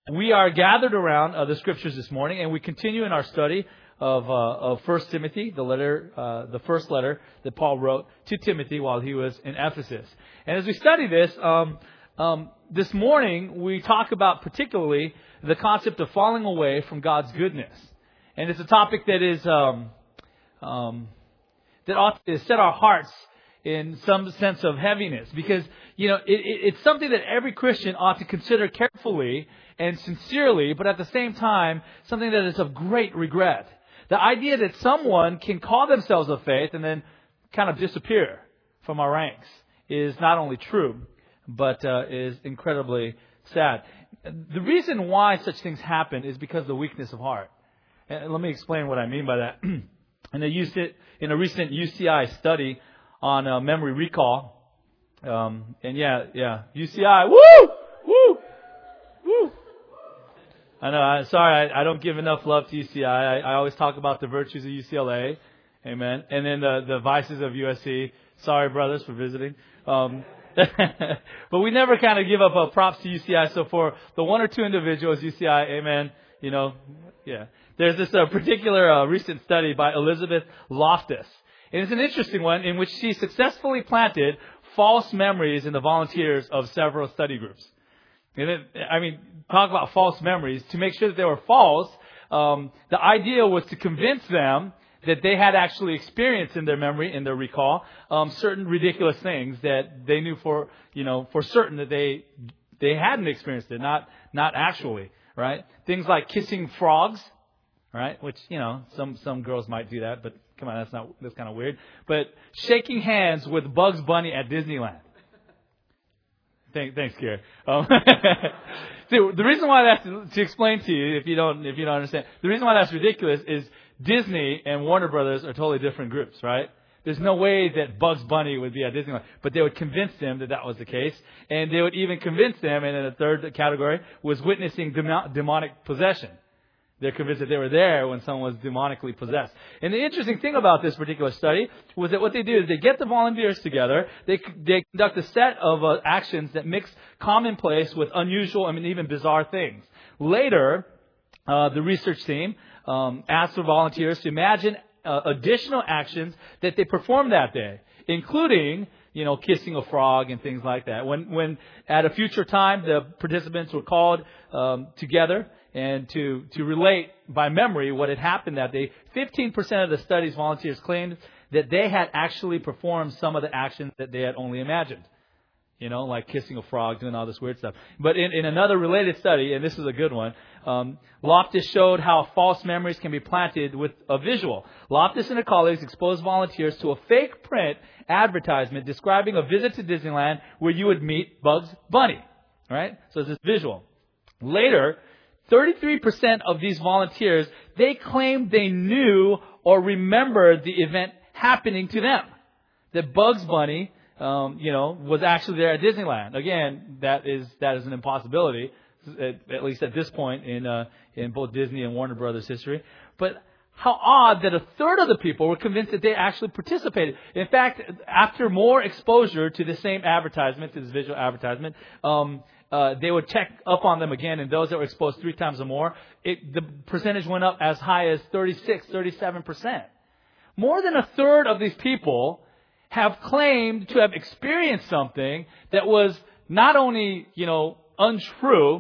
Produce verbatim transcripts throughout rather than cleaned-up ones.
We are gathered around uh, the Scriptures this morning, and we continue in our study of uh, of First Timothy, the letter, uh, the first letter that Paul wrote to Timothy while he was in Ephesus. And as we study this, um, um, this morning we talk about particularly the concept of falling away from God's goodness, and it's a topic that is um, um, that ought to set our hearts in some sense of heaviness, because you know it, it, it's something that every Christian ought to consider carefully and sincerely, but at the same time, something that is of great regret. The idea that someone can call themselves of faith and then kind of disappear from our ranks is not only true, but uh, is incredibly sad. The reason why such things happen is because of the weakness of heart. And let me explain what I mean by that. And they used it in a recent U C I study on uh, memory recall. Um, and yeah, yeah, U C I, woo! Woo! Woo! I know, I, sorry, I, I don't give enough love to U C I. I, I always talk about the virtues of U C L A. Amen. And then the, the vices of U S C. Sorry, brothers, for visiting. Um, but we never kind of give up uh, props to U C I. So for the one or two individuals, U C I, amen, you know, yeah. There's this uh, particular uh, recent study by Elizabeth Loftus. And it's an interesting one in which she successfully planted false memories in the volunteers of several study groups. And it, I mean, talk about false memories. To make sure that they were false, um, the idea was to convince them that they had actually experienced in their memory, in their recall, um, certain ridiculous things that they knew for, you know, for certain that they they hadn't experienced it, not not actually, right? Things like kissing frogs, right? Which, you know, some some girls might do that, but come on, that's not that's kind of weird. But shaking hands with Bugs Bunny at Disneyland. Thanks, thanks, Kier. Um, see, the reason why that's to, to explain to you, if you don't, if you don't understand, the reason why that's ridiculous is Disney and Warner Brothers are totally different groups, right? There's no way that Bugs Bunny would be at Disneyland, but they would convince them that that was the case, and they would even convince them. And in the third category was witnessing demo- demonic possession. They're convinced that they were there when someone was demonically possessed. And the interesting thing about this particular study was that what they do is they get the volunteers together. They they conduct a set of uh, actions that mix commonplace with unusual, I mean, even bizarre things. Later, uh, the research team um, asked the volunteers to imagine uh, additional actions that they performed that day, including, you know, kissing a frog and things like that. When when at a future time the participants were called um, together and to, to relate by memory what had happened that day, fifteen percent of the study's volunteers claimed that they had actually performed some of the actions that they had only imagined. You know, like kissing a frog, doing all this weird stuff. But in, in another related study, and this is a good one, um, Loftus showed how false memories can be planted with a visual. Loftus and her colleagues exposed volunteers to a fake print advertisement describing a visit to Disneyland where you would meet Bugs Bunny. Right? So it's this visual. Later, thirty-three percent of these volunteers, they claimed they knew or remembered the event happening to them. That Bugs Bunny, um, you know, was actually there at Disneyland. Again, that is that is an impossibility, at, at least at this point in uh, in both Disney and Warner Brothers history. But how odd that a third of the people were convinced that they actually participated. In fact, after more exposure to the same advertisement, to this visual advertisement, um, Uh, they would check up on them again, and those that were exposed three times or more, it, the percentage went up as high as thirty-six, thirty-seven percent. More than a third of these people have claimed to have experienced something that was not only, you know, untrue,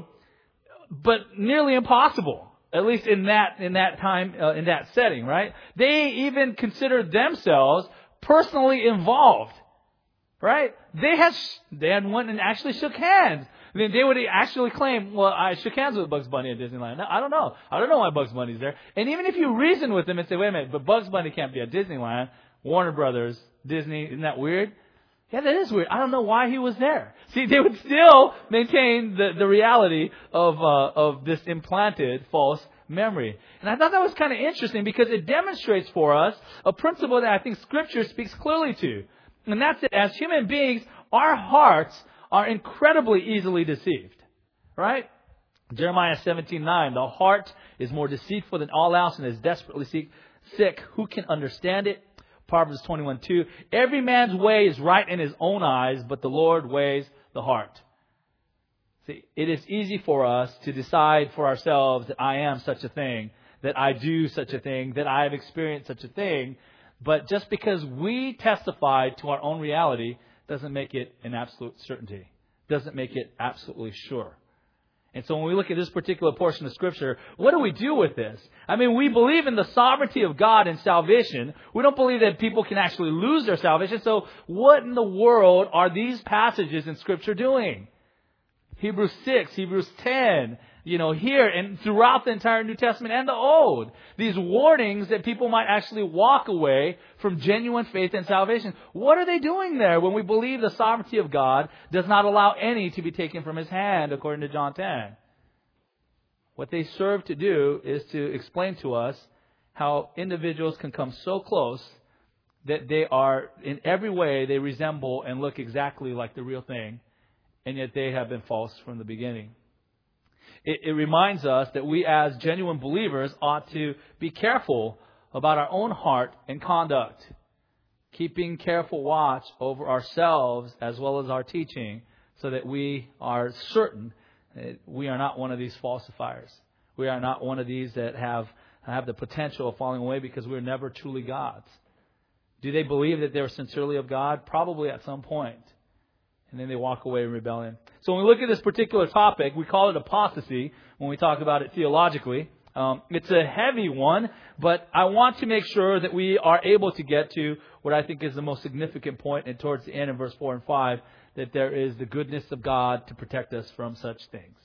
but nearly impossible. At least in that in that time, uh, in that setting, right? They even considered themselves personally involved, right? They had they had went and actually shook hands. I mean, they would actually claim, well, I shook hands with Bugs Bunny at Disneyland. I don't know. I don't know why Bugs Bunny's there. And even if you reason with them and say, wait a minute, but Bugs Bunny can't be at Disneyland, Warner Brothers, Disney, isn't that weird? Yeah, that is weird. I don't know why he was there. See, they would still maintain the, the reality of uh, of this implanted false memory. And I thought that was kind of interesting because it demonstrates for us a principle that I think Scripture speaks clearly to. And that's that as human beings, our hearts are incredibly easily deceived, right? Jeremiah seventeen nine, the heart is more deceitful than all else and is desperately sick. Who can understand it? Proverbs twenty-one two, every man's way is right in his own eyes, but the Lord weighs the heart. See, it is easy for us to decide for ourselves that I am such a thing, that I do such a thing, that I have experienced such a thing. But just because we testify to our own reality doesn't make it an absolute certainty. Doesn't make it absolutely sure. And so when we look at this particular portion of Scripture, what do we do with this? I mean, we believe in the sovereignty of God and salvation. We don't believe that people can actually lose their salvation. So what in the world are these passages in Scripture doing? Hebrews six, Hebrews ten, you know, here and throughout the entire New Testament and the Old. These warnings that people might actually walk away from genuine faith and salvation. What are they doing there when we believe the sovereignty of God does not allow any to be taken from His hand, according to John ten? What they serve to do is to explain to us how individuals can come so close that they are, in every way, they resemble and look exactly like the real thing, and yet they have been false from the beginning. It, it reminds us that we as genuine believers ought to be careful about our own heart and conduct, keeping careful watch over ourselves as well as our teaching, so that we are certain that we are not one of these falsifiers. We are not one of these that have, have the potential of falling away because we're never truly God's. Do they believe that they're sincerely of God? Probably at some point. And then they walk away in rebellion. So when we look at this particular topic, we call it apostasy when we talk about it theologically. Um, it's a heavy one, but I want to make sure that we are able to get to what I think is the most significant point, and towards the end in verse four and five, that there is the goodness of God to protect us from such things.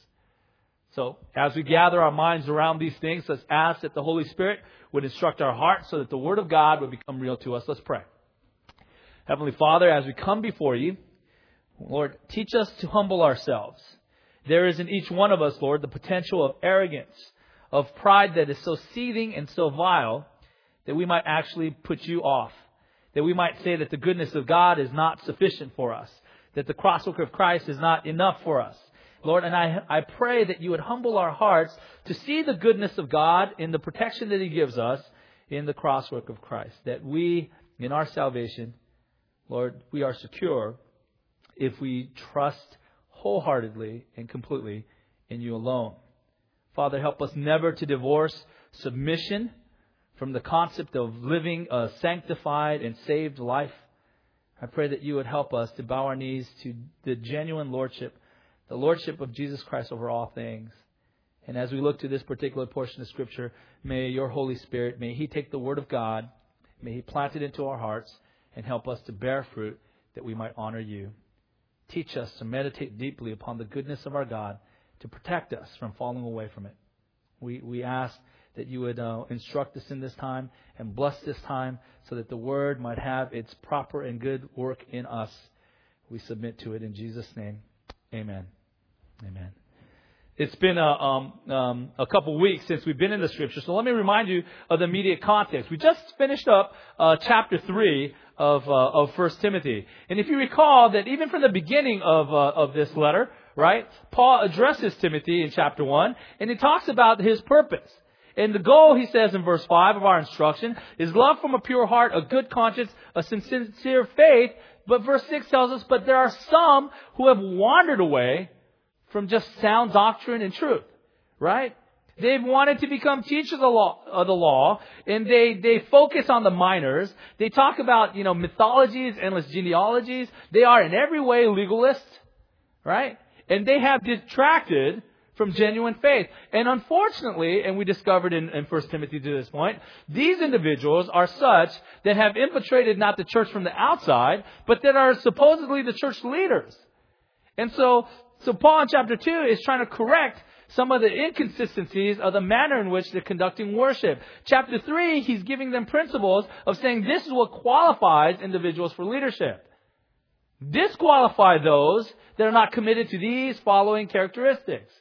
So as we gather our minds around these things, let's ask that the Holy Spirit would instruct our hearts so that the Word of God would become real to us. Let's pray. Heavenly Father, as we come before You, Lord, teach us to humble ourselves. There is in each one of us, Lord, the potential of arrogance, of pride that is so seething and so vile that we might actually put You off. That we might say that the goodness of God is not sufficient for us. That the crosswork of Christ is not enough for us. Lord, and I, I pray that You would humble our hearts to see the goodness of God in the protection that He gives us in the crosswork of Christ. That we, in our salvation, Lord, we are secure if we trust wholeheartedly and completely in You alone. Father, help us never to divorce submission from the concept of living a sanctified and saved life. I pray that You would help us to bow our knees to the genuine lordship, the lordship of Jesus Christ over all things. And as we look to this particular portion of Scripture, may Your Holy Spirit, may He take the Word of God, may He plant it into our hearts and help us to bear fruit that we might honor You. Teach us to meditate deeply upon the goodness of our God to protect us from falling away from it. We we ask that You would uh, instruct us in this time and bless this time so that the Word might have its proper and good work in us. We submit to it in Jesus' name. Amen. Amen. It's been a, um, um, a couple weeks since we've been in the Scripture, so let me remind you of the immediate context. We just finished up uh, chapter three of uh, of First Timothy, and if you recall that even from the beginning of uh, of this letter, right, Paul addresses Timothy in chapter one, and he talks about his purpose. And the goal, he says in verse five of our instruction, is love from a pure heart, a good conscience, a sincere faith. But verse six tells us, but there are some who have wandered away from just sound doctrine and truth, right? They've wanted to become teachers of the law, of the law, and they, they focus on the minors. They talk about, you know, mythologies, endless genealogies. They are in every way legalists, right? And they have detracted from genuine faith. And unfortunately, and we discovered in, in First Timothy to this point, these individuals are such that have infiltrated not the church from the outside, but that are supposedly the church leaders. And so, so Paul in chapter two is trying to correct some of the inconsistencies of the manner in which they're conducting worship. Chapter three, he's giving them principles of saying this is what qualifies individuals for leadership. Disqualify those that are not committed to these following characteristics.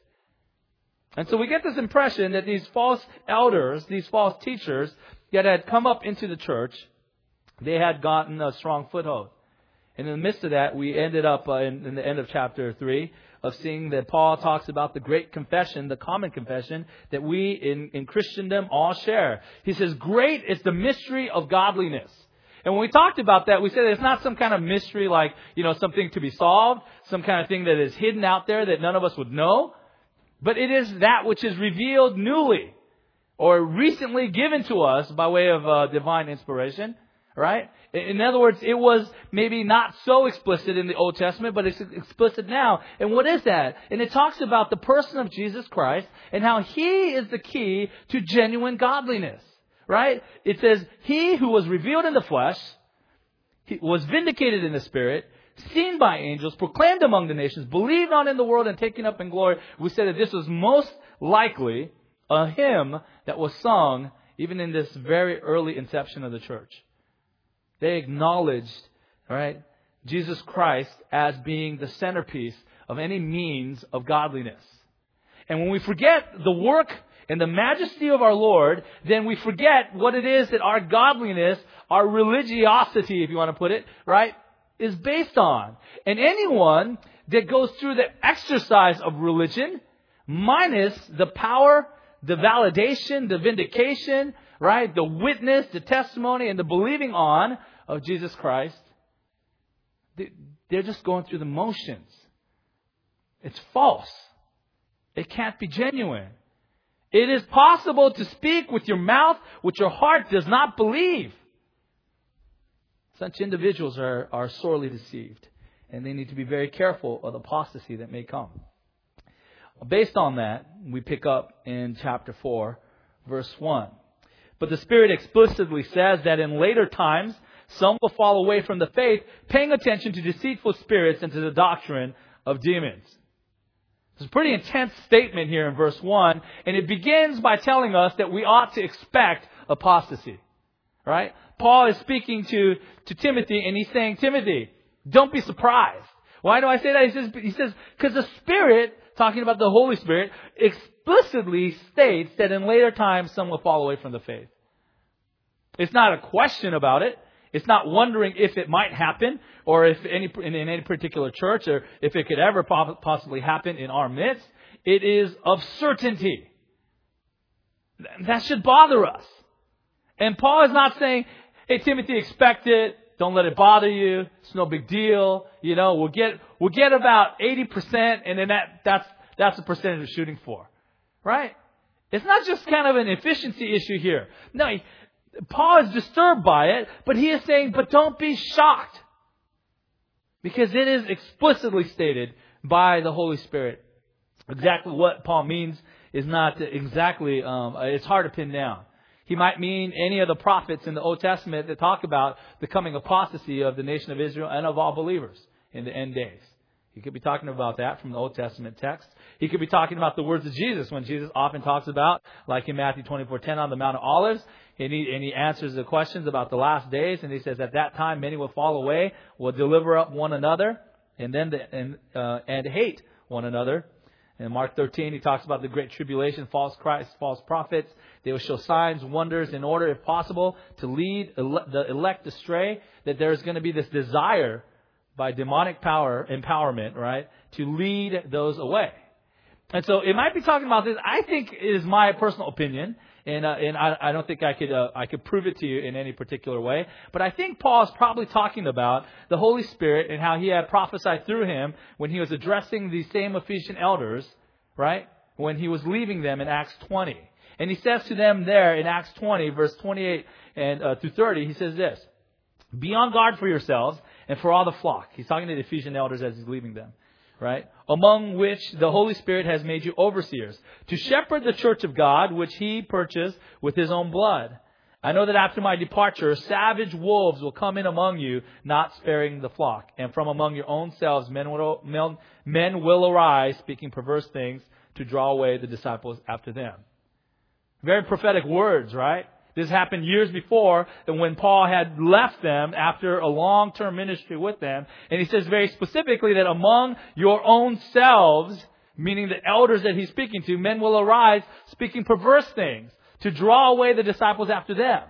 And so we get this impression that these false elders, these false teachers that had come up into the church, they had gotten a strong foothold. And in the midst of that, we ended up uh, in, in the end of chapter three of seeing that Paul talks about the great confession, the common confession that we in, in Christendom all share. He says, great is the mystery of godliness. And when we talked about that, we said it's not some kind of mystery like, you know, something to be solved, some kind of thing that is hidden out there that none of us would know. But it is that which is revealed newly or recently given to us by way of uh, divine inspiration, right? In other words, it was maybe not so explicit in the Old Testament, but it's explicit now. And what is that? And it talks about the person of Jesus Christ and how He is the key to genuine godliness, right? It says, He who was revealed in the flesh, he was vindicated in the Spirit, seen by angels, proclaimed among the nations, believed on in the world, and taken up in glory. We said that this was most likely a hymn that was sung even in this very early inception of the church. They acknowledged, right, Jesus Christ as being the centerpiece of any means of godliness. And when we forget the work and the majesty of our Lord, then we forget what it is that our godliness, our religiosity, if you want to put it, right, is based on. And anyone that goes through the exercise of religion, minus the power, the validation, the vindication, right, the witness, the testimony, and the believing on of Jesus Christ, they're just going through the motions. It's false. It can't be genuine. It is possible to speak with your mouth what your heart does not believe. Such individuals are, are sorely deceived, and they need to be very careful of the apostasy that may come. Based on that, we pick up in chapter four, verse one. But the Spirit explicitly says that in later times, some will fall away from the faith, paying attention to deceitful spirits and to the doctrine of demons. It's a pretty intense statement here in verse one, and it begins by telling us that we ought to expect apostasy. Right? Paul is speaking to, to Timothy, and he's saying, Timothy, don't be surprised. Why do I say that? He says, he says, because the Spirit, talking about the Holy Spirit, explicitly states that in later times some will fall away from the faith. It's not a question about it. It's not wondering if it might happen, or if any in any particular church, or if it could ever possibly happen in our midst. It is of certainty. That should bother us. And Paul is not saying, hey, Timothy, expect it. Don't let it bother you. It's no big deal. You know, we'll get we'll get about eighty percent, and then that that's that's the percentage we're shooting for. Right? It's not just kind of an efficiency issue here. No, he, Paul is disturbed by it, but he is saying, but don't be shocked. Because it is explicitly stated by the Holy Spirit. Exactly what Paul means is not exactly, um, it's hard to pin down. He might mean any of the prophets in the Old Testament that talk about the coming apostasy of the nation of Israel and of all believers in the end days. He could be talking about that from the Old Testament text. He could be talking about the words of Jesus when Jesus often talks about, like in Matthew twenty-four ten on the Mount of Olives, and he, and he answers the questions about the last days, and he says at that time many will fall away, will deliver up one another, and then the, and, uh, and hate one another. In Mark thirteen, he talks about the great tribulation, false Christ, false prophets. They will show signs, wonders, in order, if possible, to lead ele- the elect astray. That there's going to be this desire by demonic power, empowerment, right, to lead those away. And so it might be talking about this. I think it is my personal opinion, and uh, and I, I don't think I could uh, I could prove it to you in any particular way. But I think Paul is probably talking about the Holy Spirit and how he had prophesied through him when he was addressing these same Ephesian elders, right, when he was leaving them in Acts twenty. And he says to them there in Acts twenty, verse twenty-eight and uh, through thirty, he says this: "Be on guard for yourselves and for all the flock." He's talking to the Ephesian elders as he's leaving them. Right? "Among which the Holy Spirit has made you overseers, to shepherd the church of God, which He purchased with His own blood. I know that after my departure, savage wolves will come in among you, not sparing the flock. And from among your own selves, men will, men, men will arise, speaking perverse things, to draw away the disciples after them." Very prophetic words, right? This happened years before, and when Paul had left them after a long-term ministry with them. And he says very specifically that among your own selves, meaning the elders that he's speaking to, men will arise speaking perverse things to draw away the disciples after them.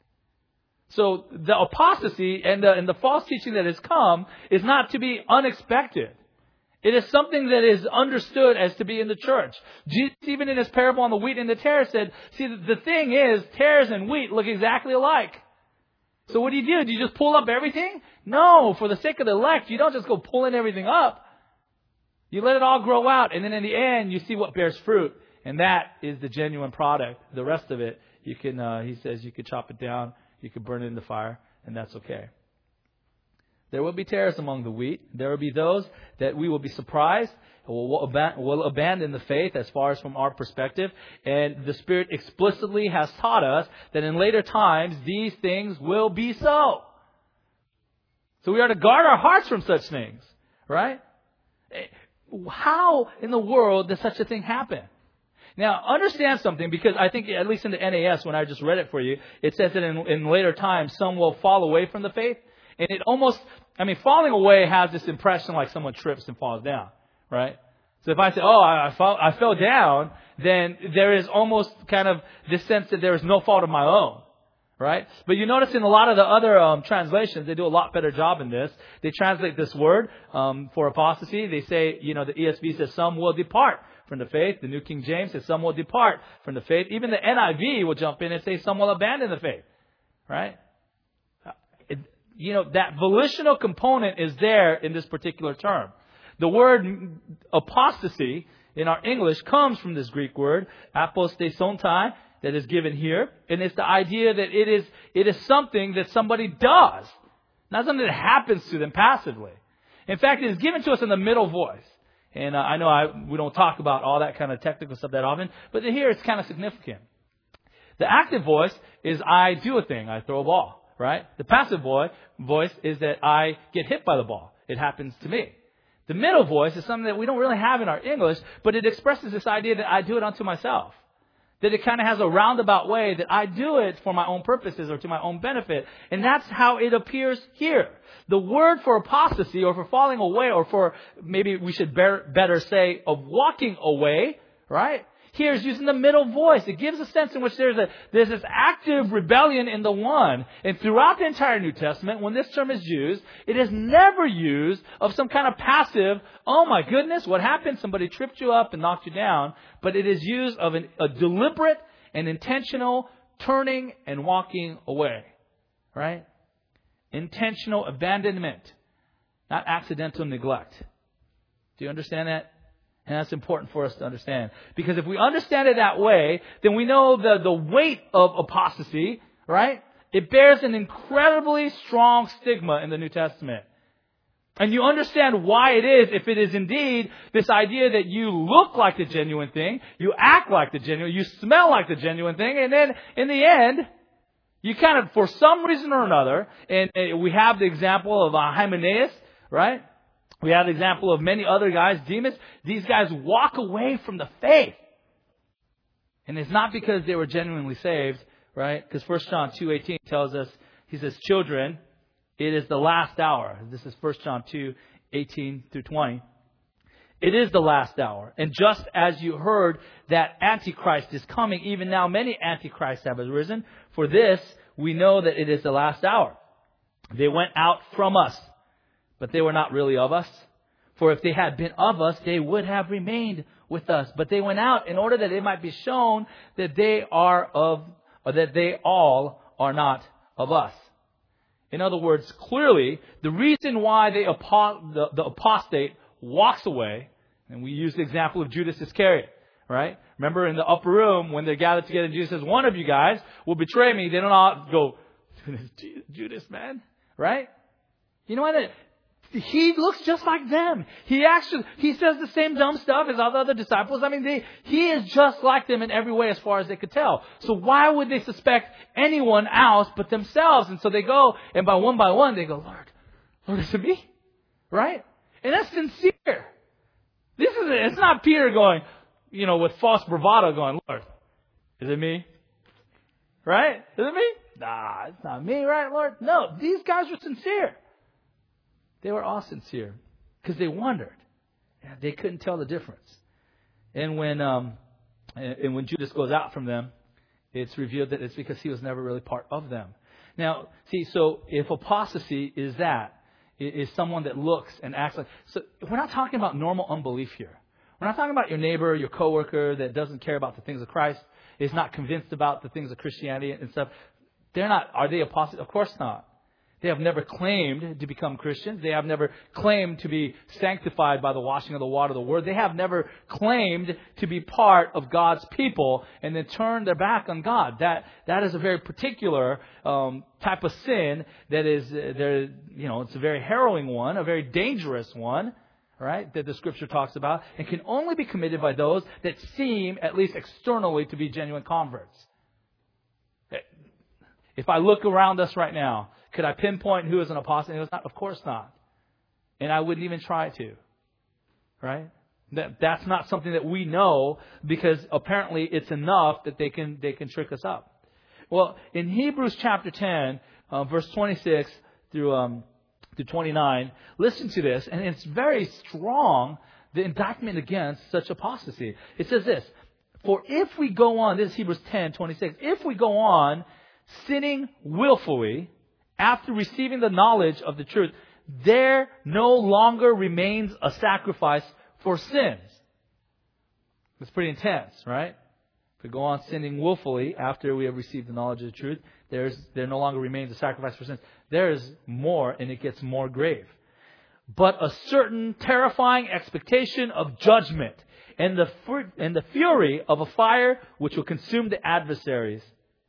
So the apostasy and the, and the false teaching that has come is not to be unexpected. It is something that is understood as to be in the church. Jesus, even in his parable on the wheat and the tares, said, see, the thing is, tares and wheat look exactly alike. So what do you do? Do you just pull up everything? No, for the sake of the elect, you don't just go pulling everything up. You let it all grow out, and then in the end, you see what bears fruit, and that is the genuine product. The rest of it, you can. Uh, he says you could chop it down, you could burn it in the fire, and that's okay. There will be tares among the wheat. There will be those that we will be surprised. We'll, we'll abandon the faith as far as from our perspective. And the Spirit explicitly has taught us that in later times, these things will be so. So we are to guard our hearts from such things. Right? How in the world does such a thing happen? Now, understand something, because I think, at least in the N A S, when I just read it for you, it says that in, in later times, some will fall away from the faith. And it almost, I mean, falling away has this impression like someone trips and falls down, right? So if I say, oh, I, I, fell, I fell down, then there is almost kind of this sense that there is no fault of my own, right? But you notice in a lot of the other um, translations, they do a lot better job in this. They translate this word um, for apostasy. They say, you know, the E S V says some will depart from the faith. The New King James says some will depart from the faith. Even the N I V will jump in and say some will abandon the faith, right? It, you know, that volitional component is there in this particular term. The word apostasy in our English comes from this Greek word, apostasontai, that is given here. And it's the idea that it is it is something that somebody does, not something that happens to them passively. In fact, it is given to us in the middle voice. And uh, I know I, we don't talk about all that kind of technical stuff that often, but here it's kind of significant. The active voice is I do a thing, I throw a ball, right? The passive voice, voice is that I get hit by the ball. It happens to me. The middle voice is something that we don't really have in our English, but it expresses this idea that I do it unto myself. That it kind of has a roundabout way that I do it for my own purposes or to my own benefit. And that's how it appears here. The word for apostasy or for falling away, or for maybe we should bear, better say of walking away, right? Here is using the middle voice. It gives a sense in which there's a there's this active rebellion in the one. And throughout the entire New Testament, when this term is used, it is never used of some kind of passive, oh my goodness, what happened? Somebody tripped you up and knocked you down. But it is used of an, a deliberate and intentional turning and walking away. Right? Intentional abandonment. Not accidental neglect. Do you understand that? And that's important for us to understand. Because if we understand it that way, then we know the, the weight of apostasy, right? It bears an incredibly strong stigma in the New Testament. And you understand why it is, if it is indeed this idea that you look like the genuine thing, you act like the genuine, you smell like the genuine thing, and then in the end, you kind of, for some reason or another, and we have the example of uh, Hymenaeus, right? We have the example of many other guys, Demas. These guys walk away from the faith. And it's not because they were genuinely saved, right? Because First John two eighteen tells us, he says, children, it is the last hour. This is First John two eighteen through twenty. It is the last hour. And just as you heard that Antichrist is coming, even now many Antichrists have arisen. For this, we know that it is the last hour. They went out from us, but they were not really of us. For if they had been of us, they would have remained with us. But they went out in order that it might be shown that they are of, or that they all are not of us. In other words, clearly, the reason why they apo- the, the apostate walks away, and we use the example of Judas Iscariot, right? Remember in the upper room when they're gathered together, Jesus says, one of you guys will betray me. They don't all go, Judas, man, right? You know what? He looks just like them. He actually, he says the same dumb stuff as all the other disciples. I mean, they, he is just like them in every way as far as they could tell. So why would they suspect anyone else but themselves? And so they go, and by one by one, they go, Lord, Lord, is it me? Right? And that's sincere. This is it. It's not Peter going, you know, with false bravado going, Lord, is it me? Right? Is it me? Nah, it's not me, right, Lord? No, these guys were sincere. They were all sincere because they wondered. They couldn't tell the difference. And when um, and when Judas goes out from them, it's revealed that it's because he was never really part of them. Now, see, so if apostasy is that, is someone that looks and acts like... So we're not talking about normal unbelief here. We're not talking about your neighbor, your coworker that doesn't care about the things of Christ, is not convinced about the things of Christianity and stuff. They're not, are they apostates? Of course not. They have never claimed to become Christians. They have never claimed to be sanctified by the washing of the water of the Word. They have never claimed to be part of God's people and then turn their back on God. That that is a very particular um, type of sin that is, uh, there. You know, it's a very harrowing one, a very dangerous one, right? That the Scripture talks about, and can only be committed by those that seem, at least externally, to be genuine converts. If I look around us right now, could I pinpoint who is an apostate and who is not? Of course not. And I wouldn't even try to. Right? That that's not something that we know, because apparently it's enough that they can they can trick us up. Well, in Hebrews chapter ten, uh, verse twenty-six through um, through twenty-nine, listen to this, and it's very strong, the indictment against such apostasy. It says this: for if we go on, this is Hebrews ten twenty-six, if we go on sinning willfully after receiving the knowledge of the truth, there no longer remains a sacrifice for sins. It's pretty intense, right? If we go on sinning willfully after we have received the knowledge of the truth, there's there no longer remains a sacrifice for sins. There is more, and it gets more grave. But a certain terrifying expectation of judgment and the fur- and the fury of a fire which will consume the adversaries.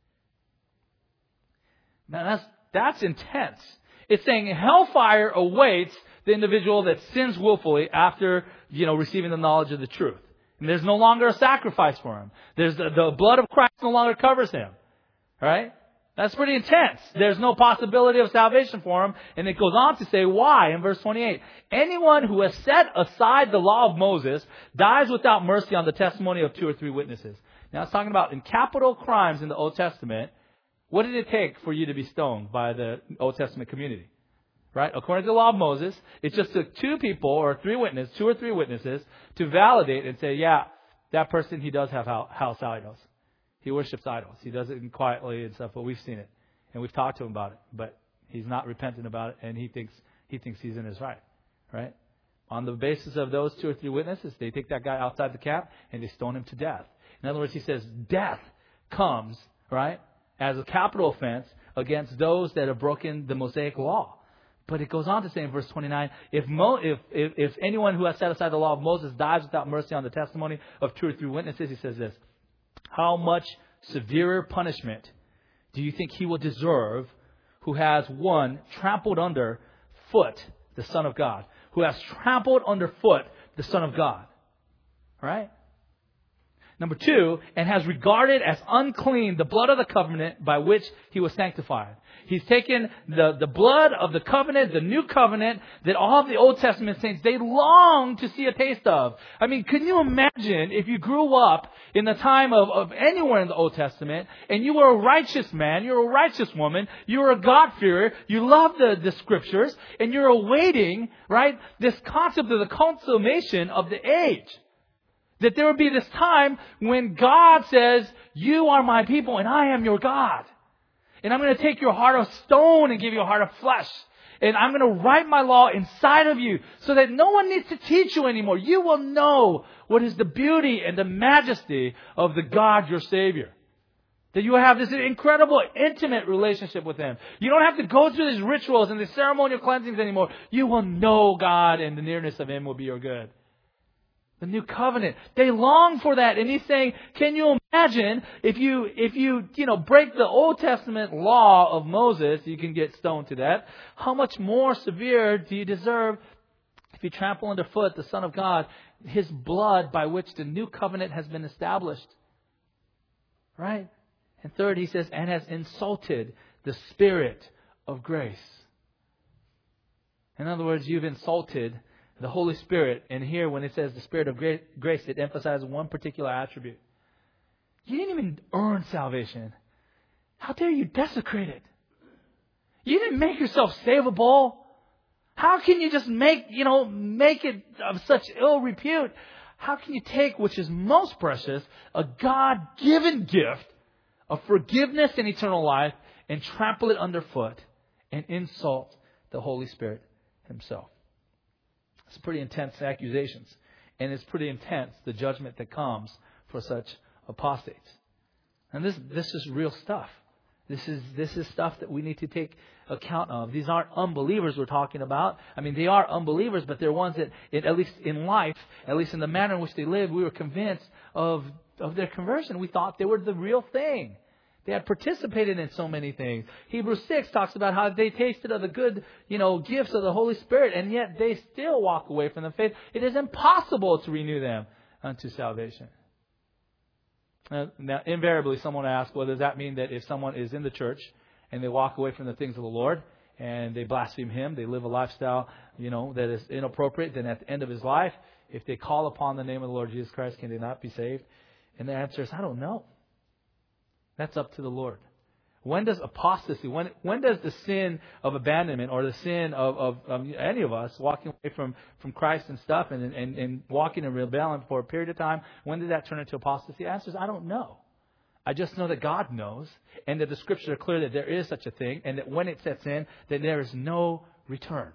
Now that's that's intense. It's saying hellfire awaits the individual that sins willfully after, you know, receiving the knowledge of the truth. And there's no longer a sacrifice for him. There's the, the blood of Christ no longer covers him. Right? That's pretty intense. There's no possibility of salvation for him. And it goes on to say why in verse twenty-eight. Anyone who has set aside the law of Moses dies without mercy on the testimony of two or three witnesses. Now it's talking about in capital crimes in the Old Testament. What did it take for you to be stoned by the Old Testament community? Right? According to the law of Moses, it just took two people or three witnesses, two or three witnesses, to validate and say, yeah, that person, he does have house idols. He worships idols. He does it quietly and stuff, but we've seen it. And we've talked to him about it. But he's not repentant about it, and he thinks he thinks he's in his right. Right? On the basis of those two or three witnesses, they take that guy outside the camp and they stone him to death. In other words, he says death comes, right, as a capital offense against those that have broken the Mosaic law. But it goes on to say in verse twenty-nine, if, Mo, if, if, if anyone who has set aside the law of Moses dies without mercy on the testimony of two or three witnesses, he says this: how much severer punishment do you think he will deserve who has, one, trampled under foot the Son of God, who has trampled underfoot the Son of God? All right? Number two, and has regarded as unclean the blood of the covenant by which he was sanctified. He's taken the, the blood of the covenant, the new covenant, that all of the Old Testament saints, they long to see a taste of. I mean, can you imagine if you grew up in the time of, of anywhere in the Old Testament, and you were a righteous man, you were a righteous woman, you were a God-fearer, you loved the, the Scriptures, and you're awaiting, right, this concept of the consummation of the age. That there would be this time when God says, you are my people and I am your God. And I'm going to take your heart of stone and give you a heart of flesh. And I'm going to write my law inside of you so that no one needs to teach you anymore. You will know what is the beauty and the majesty of the God, your Savior. That you have this incredible, intimate relationship with Him. You don't have to go through these rituals and these ceremonial cleansings anymore. You will know God, and the nearness of Him will be your good. The new covenant. They long for that. And he's saying, can you imagine if you, if you, you know, break the Old Testament law of Moses, you can get stoned to death. How much more severe do you deserve if you trample underfoot the Son of God, His blood by which the new covenant has been established? Right? And third, he says, and has insulted the Spirit of grace. In other words, you've insulted the Holy Spirit. And here when it says the Spirit of grace, it emphasizes one particular attribute. You didn't even earn salvation. How dare you desecrate it? You didn't make yourself savable. How can you just make, you know, make it of such ill repute? How can you take which is most precious, a God-given gift of forgiveness and eternal life, and trample it underfoot and insult the Holy Spirit Himself? It's pretty intense accusations. And it's pretty intense, the judgment that comes for such apostates. And this this is real stuff. This is this is stuff that we need to take account of. These aren't unbelievers we're talking about. I mean, they are unbelievers, but they're ones that, it, at least in life, at least in the manner in which they live, we were convinced of, of their conversion. We thought they were the real thing. They had participated in so many things. Hebrews six talks about how they tasted of the good, you know, gifts of the Holy Spirit, and yet they still walk away from the faith. It is impossible to renew them unto salvation. Now, now, invariably, someone asks, well, does that mean that if someone is in the church and they walk away from the things of the Lord and they blaspheme Him, they live a lifestyle, you know, that is inappropriate, then at the end of his life, if they call upon the name of the Lord Jesus Christ, can they not be saved? And the answer is, I don't know. That's up to the Lord. When does apostasy, when when does the sin of abandonment or the sin of, of, of any of us walking away from, from Christ and stuff and, and, and walking in rebellion for a period of time, when did that turn into apostasy? The answer is, I don't know. I just know that God knows and that the Scriptures are clear that there is such a thing and that when it sets in, that there is no return.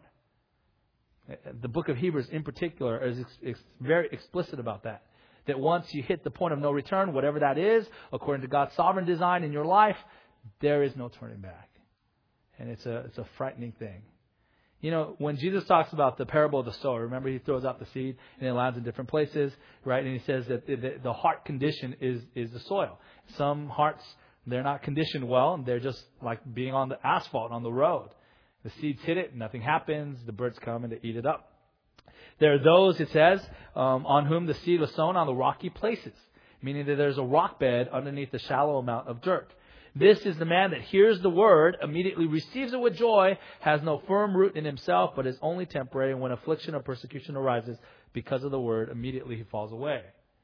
The book of Hebrews in particular is ex- ex- very explicit about that. That once you hit the point of no return, whatever that is, according to God's sovereign design in your life, there is no turning back. And it's a it's a frightening thing. You know, when Jesus talks about the parable of the sower, remember he throws out the seed and it lands in different places, right? And he says that the, the heart condition is, is the soil. Some hearts, they're not conditioned well, and they're just like being on the asphalt on the road. The seeds hit it, nothing happens, the birds come and they eat it up. There are those, it says, um, on whom the seed was sown on the rocky places, meaning that there's a rock bed underneath a shallow amount of dirt. This is the man that hears the word, immediately receives it with joy, has no firm root in himself, but is only temporary. And when affliction or persecution arises because of the word, immediately he falls away.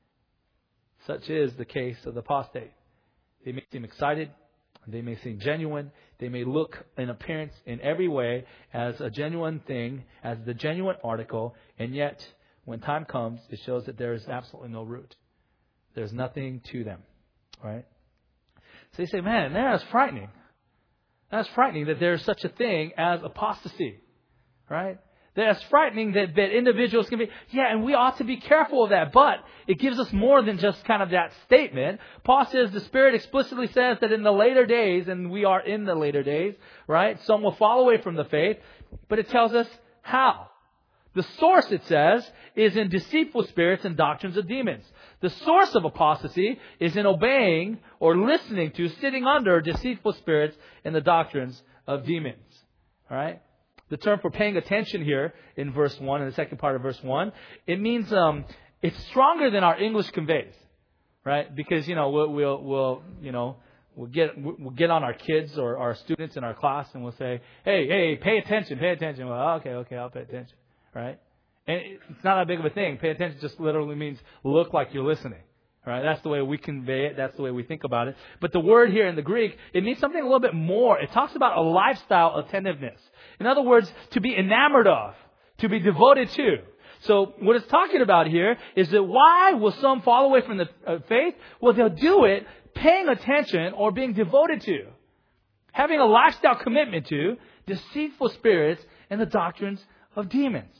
Such is the case of the apostate. They may seem excited. They may seem genuine. They may look in appearance in every way as a genuine thing, as the genuine article. And yet, when time comes, it shows that there is absolutely no root. There's nothing to them. Right? So you say, man, that's frightening. That's frightening that there's such a thing as apostasy. Right? That's frightening that, that individuals can be, yeah, and we ought to be careful of that. But it gives us more than just kind of that statement. Paul says the Spirit explicitly says that in the later days, and we are in the later days, right, some will fall away from the faith. But it tells us how. The source, it says, is in deceitful spirits and doctrines of demons. The source of apostasy is in obeying or listening to, sitting under deceitful spirits and the doctrines of demons. All right? The term for paying attention here in verse one, in the second part of verse one, it means um, it's stronger than our English conveys, right? Because, you know, we'll, we'll, we'll you know, we'll get we'll get on our kids or our students in our class and we'll say, hey, hey, pay attention, pay attention. Well, okay, okay, I'll pay attention, right? And it's not that big of a thing. Pay attention just literally means look like you're listening. Right? That's the way we convey it. That's the way we think about it. But the word here in the Greek, it means something a little bit more. It talks about a lifestyle attentiveness. In other words, to be enamored of, to be devoted to. So what it's talking about here is that why will some fall away from the uh, faith? Well, they'll do it paying attention or being devoted to, having a lifestyle commitment to deceitful spirits and the doctrines of demons.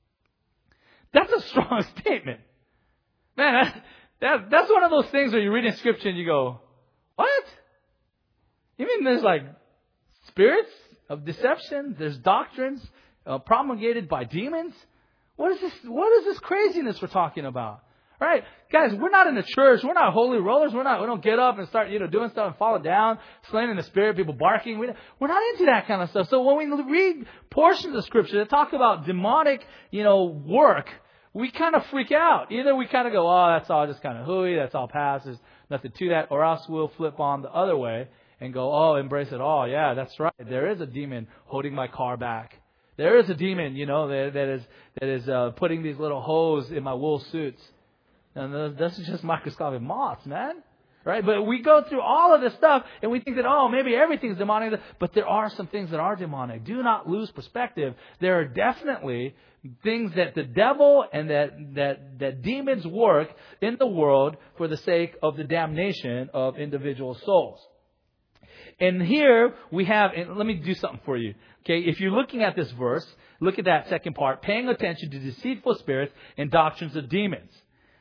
That's a strong statement. Man, that, that, that's one of those things where you read in Scripture and you go, what? You mean there's like spirits of deception? There's doctrines uh, promulgated by demons? What is this? What is this craziness we're talking about? All right, guys, we're not in the church. We're not holy rollers. We're not. We don't get up and start, you know, doing stuff and fall down, slain in the spirit, people barking. We, we're not into that kind of stuff. So when we read portions of Scripture that talk about demonic, you know, work, we kind of freak out. Either we kind of go, oh, that's all just kind of hooey. That's all past. There's nothing to that. Or else we'll flip on the other way and go, oh, embrace it all. Yeah, that's right. There is a demon holding my car back. There is a demon, you know, that, that is that is uh, putting these little holes in my wool suits. And this is just microscopic moths, man. Right? But we go through all of this stuff and we think that, oh, maybe everything's demonic. But there are some things that are demonic. Do not lose perspective. There are definitely things that the devil and that, that, that demons work in the world for the sake of the damnation of individual souls. And here we have, and let me do something for you. Okay, if you're looking at this verse, look at that second part, paying attention to deceitful spirits and doctrines of demons.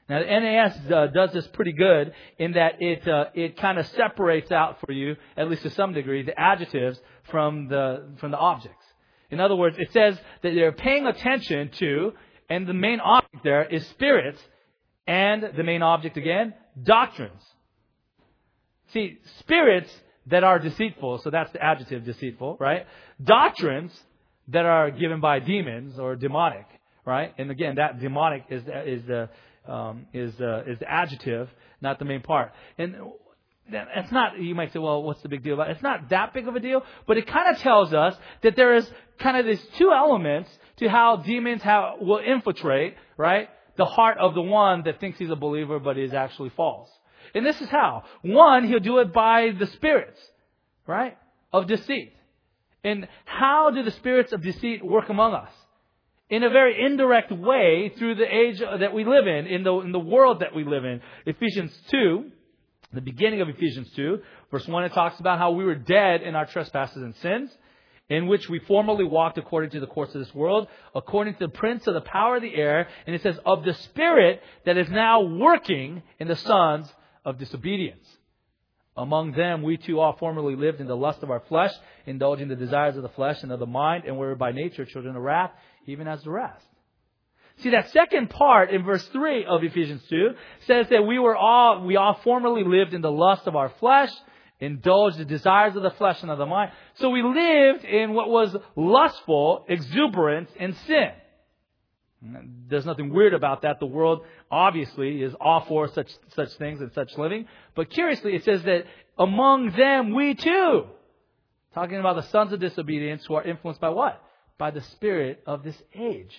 Now, the N A S uh, does this pretty good in that it uh, it kind of separates out for you, at least to some degree, the adjectives from the from the objects. In other words, it says that they're paying attention to, and the main object there is spirits, and the main object again, doctrines. See, spirits that are deceitful, so that's the adjective, deceitful, right? Doctrines that are given by demons or demonic, right? And again, that demonic is is the um, is uh, is the adjective, not the main part. And it's not, you might say, well, what's the big deal about it? It's not that big of a deal, but it kind of tells us that there is kind of these two elements to how demons have, will infiltrate, right, the heart of the one that thinks he's a believer but is actually false. And this is how. One, he'll do it by the spirits, right, of deceit. And how do the spirits of deceit work among us? In a very indirect way through the age that we live in, in the, in the world that we live in. Ephesians two, the beginning of Ephesians two, verse one, it talks about how we were dead in our trespasses and sins, in which we formerly walked according to the course of this world, according to the prince of the power of the air. And it says, of the spirit that is now working in the sons of disobedience. Among them, we too all formerly lived in the lust of our flesh, indulging the desires of the flesh and of the mind, and were by nature children of wrath, even as the rest. See, that second part in verse three of Ephesians two says that we were all, we all formerly lived in the lust of our flesh, indulged the desires of the flesh and of the mind. So we lived in what was lustful exuberance and sin. There's nothing weird about that. The world obviously is all for such such things and such living. But curiously, it says that among them we too, talking about the sons of disobedience who are influenced by what? By the spirit of this age.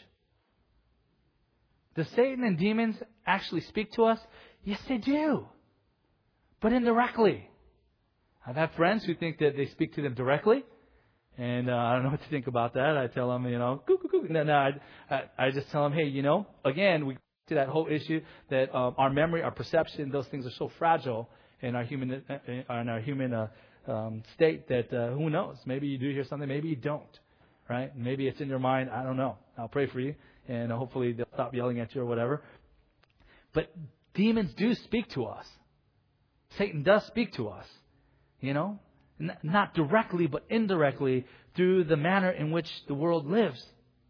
Does Satan and demons actually speak to us? Yes, they do. But indirectly. I've had friends who think that they speak to them directly. And uh, I don't know what to think about that. I tell them, you know, coo, coo, coo. No, no, I, I, I just tell them, hey, you know, again, we to that whole issue that um, our memory, our perception, those things are so fragile in our human in our human uh, um, state that uh, who knows? Maybe you do hear something, maybe you don't, right? Maybe it's in your mind. I don't know. I'll pray for you, and hopefully they'll stop yelling at you or whatever. But demons do speak to us. Satan does speak to us, you know. Not directly, but indirectly through the manner in which the world lives.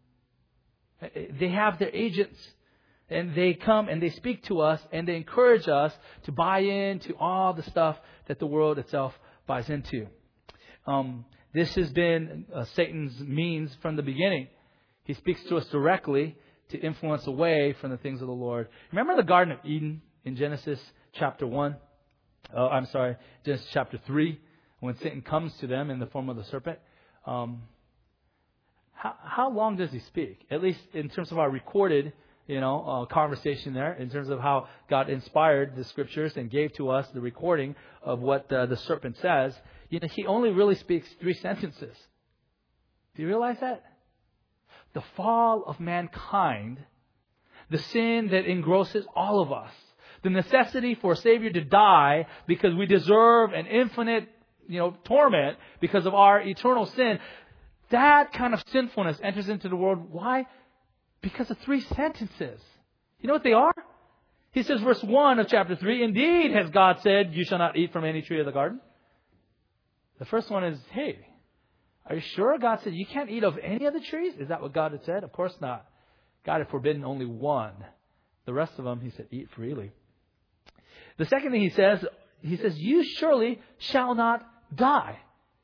They have their agents, and they come and they speak to us, and they encourage us to buy into all the stuff that the world itself buys into. Um, this has been uh, Satan's means from the beginning. He speaks to us directly to influence away from the things of the Lord. Remember the Garden of Eden in Genesis chapter one? Oh, I'm sorry, Genesis chapter three. When Satan comes to them in the form of the serpent, um, how, how long does he speak? At least in terms of our recorded, you know, uh, conversation there, in terms of how God inspired the scriptures and gave to us the recording of what uh, the serpent says. You know, he only really speaks three sentences. Do you realize that? The fall of mankind, the sin that engrosses all of us, the necessity for a Savior to die because we deserve an infinite you know, torment because of our eternal sin. That kind of sinfulness enters into the world. Why? Because of three sentences. You know what they are? He says, verse one of chapter three, indeed has God said, you shall not eat from any tree of the garden. The first one is, hey, are you sure God said you can't eat of any of the trees? Is that what God had said? Of course not. God had forbidden only one. The rest of them, he said, eat freely. The second thing he says, he says, you surely shall not die.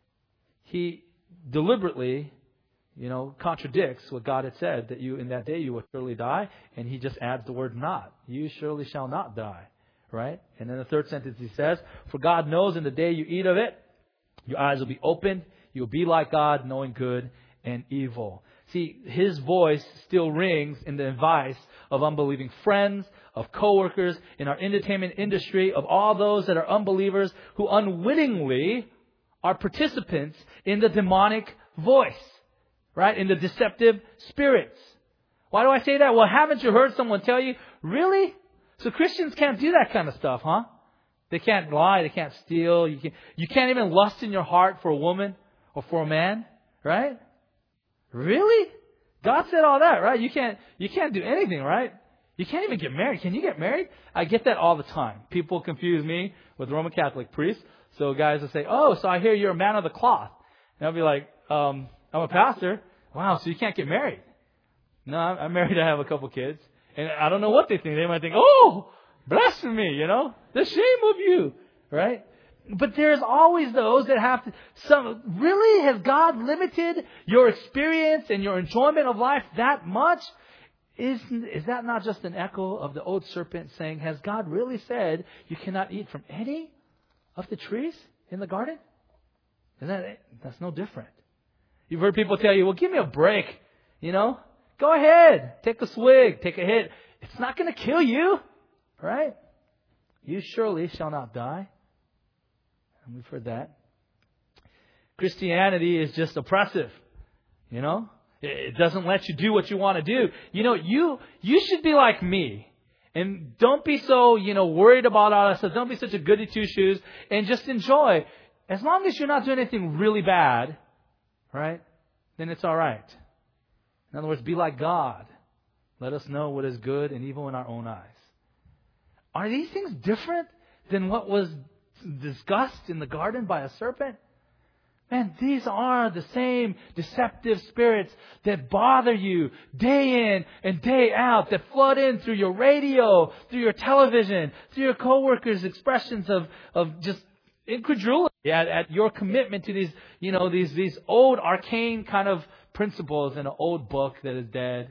He deliberately, you know, contradicts what God had said, that you in that day you will surely die, and he just adds the word not. You surely shall not die. Right? And then the third sentence he says, for God knows in the day you eat of it, your eyes will be opened, you will be like God, knowing good and evil. See, his voice still rings in the advice of unbelieving friends, of coworkers, in our entertainment industry, of all those that are unbelievers who unwittingly are participants in the demonic voice, right? In the deceptive spirits. Why do I say that? Well, haven't you heard someone tell you, really? So Christians can't do that kind of stuff, huh? They can't lie, they can't steal, you can't, you can't even lust in your heart for a woman or for a man, right? Really? God said all that, right? You can't, you can't do anything, right? You can't even get married. Can you get married? I get that all the time. People confuse me with Roman Catholic priests. So guys will say, oh, so I hear you're a man of the cloth. And I'll be like, um, I'm a pastor. Wow, so you can't get married. No, I'm married. I have a couple kids. And I don't know what they think. They might think, oh, blasphemy, you know. The shame of you, right? But there's always those that have to, some, really, has God limited your experience and your enjoyment of life that much? Is, is that not just an echo of the old serpent saying, has God really said you cannot eat from any of the trees in the garden? Is that, that's no different. You've heard people tell you, well, give me a break. You know, go ahead. Take a swig. Take a hit. It's not going to kill you. Right? You surely shall not die. And we've heard that. Christianity is just oppressive. You know, it doesn't let you do what you want to do. You know, you you should be like me. And don't be so, you know, worried about all that stuff. Don't be such a goody two-shoes. And just enjoy. As long as you're not doing anything really bad, right, then it's all right. In other words, be like God. Let us know what is good and evil in our own eyes. Are these things different than what was discussed in the garden by a serpent? Man, these are the same deceptive spirits that bother you day in and day out, that flood in through your radio, through your television, through your coworkers' expressions of, of just incredulity at, at your commitment to these, you know, these, these old arcane kind of principles in an old book that is dead.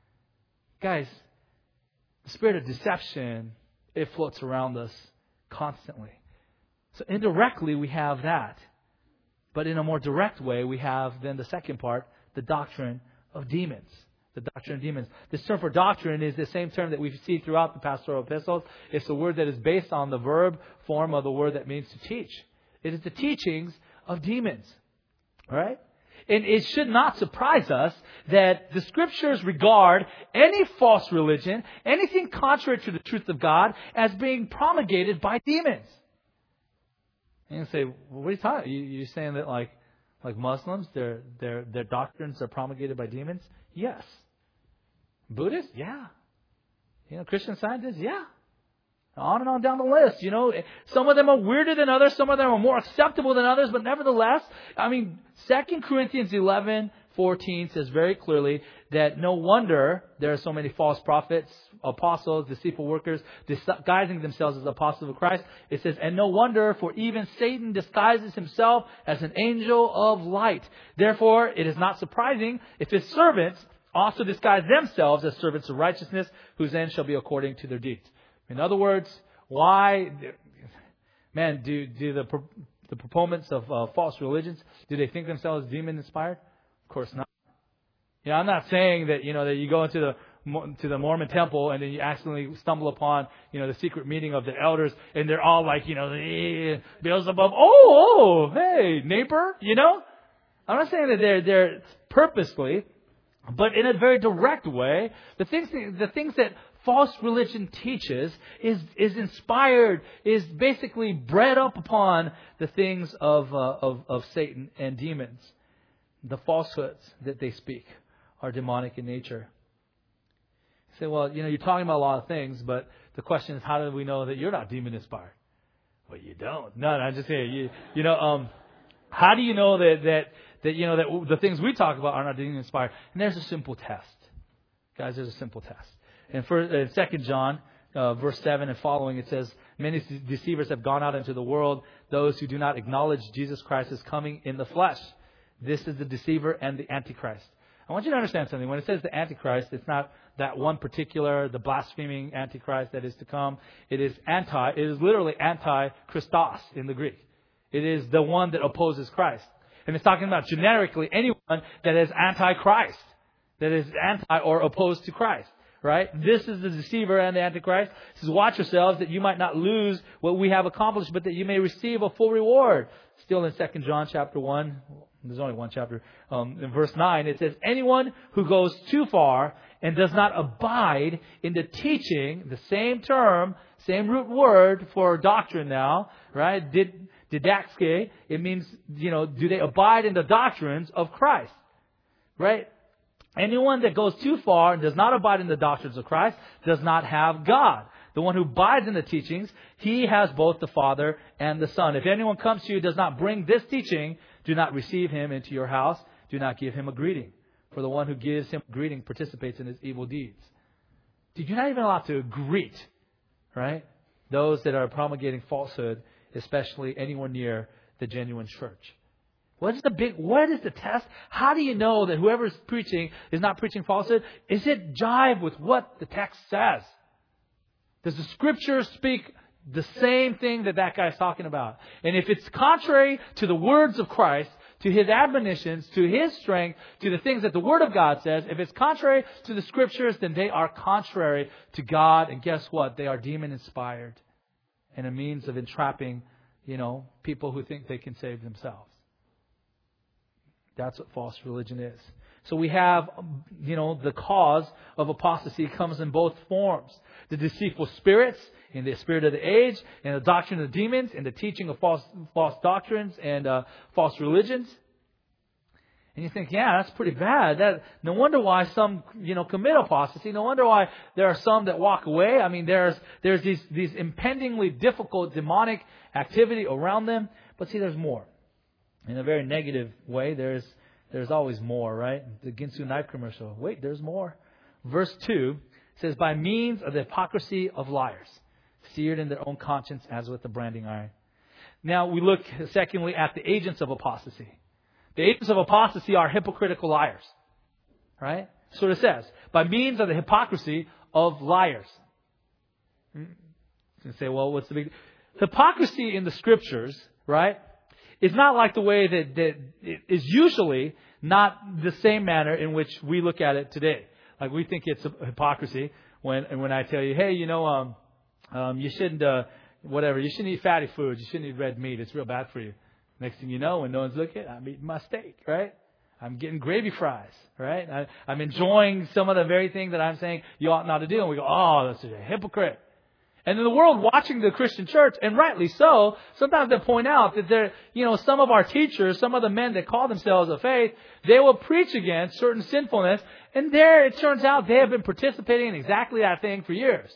Guys, the spirit of deception, it floats around us constantly. So indirectly we have that. But in a more direct way, we have then the second part, the doctrine of demons. The doctrine of demons. This term for doctrine is the same term that we see throughout the pastoral epistles. It's a word that is based on the verb form of the word that means to teach. It is the teachings of demons. All right? And it should not surprise us that the Scriptures regard any false religion, anything contrary to the truth of God, as being promulgated by demons. And you say, well, what are you talking about? You, you're saying that like, like Muslims, their their their doctrines are promulgated by demons? Yes. Buddhists? Yeah. You know, Christian Scientists? Yeah. On and on down the list. You know, some of them are weirder than others. Some of them are more acceptable than others. But nevertheless, I mean, Second Corinthians eleven fourteen says very clearly that no wonder there are so many false prophets, apostles, deceitful workers, disguising themselves as apostles of Christ. It says, and no wonder, for even Satan disguises himself as an angel of light. Therefore, it is not surprising if his servants also disguise themselves as servants of righteousness, whose end shall be according to their deeds. In other words, why, man, do do the the proponents of uh, false religions, do they think themselves demon inspired? Of course not. You know, I'm not saying that, you know, that you go into the to the Mormon temple and then you accidentally stumble upon, you know, the secret meeting of the elders and they're all like, you know, eh, Beelzebub. Oh, oh, hey, neighbor, you know. I'm not saying that they're they're purposely, but in a very direct way, the things the things that false religion teaches is is inspired, is basically bred up upon the things of uh, of of Satan and demons. The falsehoods that they speak are demonic in nature. You say, well, you know, you're talking about a lot of things, but the question is, how do we know that you're not demon inspired? Well, you don't. No, no, I'm just saying. You, you know, um, how do you know that that that you know that the things we talk about are not demon inspired? And there's a simple test, guys. There's a simple test. In first, in Second John, uh, verse seven and following, it says, "Many deceivers have gone out into the world; those who do not acknowledge Jesus Christ as coming in the flesh. This is the deceiver and the Antichrist." I want you to understand something. When it says the Antichrist, it's not that one particular, the blaspheming Antichrist that is to come. It is anti. It is literally anti-Christos in the Greek. It is the one that opposes Christ, and it's talking about generically anyone that is anti-Christ, that is anti or opposed to Christ. Right? This is the deceiver and the Antichrist. It says, watch yourselves that you might not lose what we have accomplished, but that you may receive a full reward. Still in Second John chapter one, there's only one chapter, um, in verse nine, it says, anyone who goes too far and does not abide in the teaching, the same term, same root word for doctrine now, right? Did, didaxke, it means, you know, do they abide in the doctrines of Christ? Right? Anyone that goes too far and does not abide in the doctrines of Christ does not have God. The one who abides in the teachings, he has both the Father and the Son. If anyone comes to you and does not bring this teaching, do not receive him into your house. Do not give him a greeting. For the one who gives him a greeting participates in his evil deeds. Dude, you're not even allowed to greet, right? Those that are promulgating falsehood, especially anyone near the genuine church. What is the big, what is the test? How do you know that whoever is preaching is not preaching falsehood? Is it jive with what the text says? Does the Scripture speak the same thing that that guy's talking about? And if it's contrary to the words of Christ, to His admonitions, to His strength, to the things that the Word of God says, if it's contrary to the Scriptures, then they are contrary to God. And guess what? They are demon-inspired and a means of entrapping, you know, people who think they can save themselves. That's what false religion is. So we have, you know, the cause of apostasy comes in both forms. The deceitful spirits, in the spirit of the age, in the doctrine of the demons, in the teaching of false false doctrines and uh, false religions. And you think, yeah, that's pretty bad. That no wonder why some, you know, commit apostasy. No wonder why there are some that walk away. I mean, there's there's these these impendingly difficult demonic activity around them. But see, there's more. In a very negative way, there's there's always more, right? The Ginsu knife commercial. Wait, there's more. Verse two says, by means of the hypocrisy of liars, seared in their own conscience as with the branding iron. Now we look, secondly, at the agents of apostasy. The agents of apostasy are hypocritical liars. Right? So it says, by means of the hypocrisy of liars. You say, well, what's the big... Hypocrisy in the Scriptures, right, is not like the way that, that it is usually not the same manner in which we look at it today. Like we think it's a hypocrisy when when I tell you, hey, you know, um, um, you shouldn't, uh, whatever, you shouldn't eat fatty foods. You shouldn't eat red meat. It's real bad for you. Next thing you know, when no one's looking, I'm eating my steak, right? I'm getting gravy fries, right? I, I'm enjoying some of the very thing that I'm saying you ought not to do. And we go, oh, that's a hypocrite. And in the world watching the Christian church, and rightly so, sometimes they point out that there, you know, some of our teachers, some of the men that call themselves of faith, they will preach against certain sinfulness. And there it turns out they have been participating in exactly that thing for years.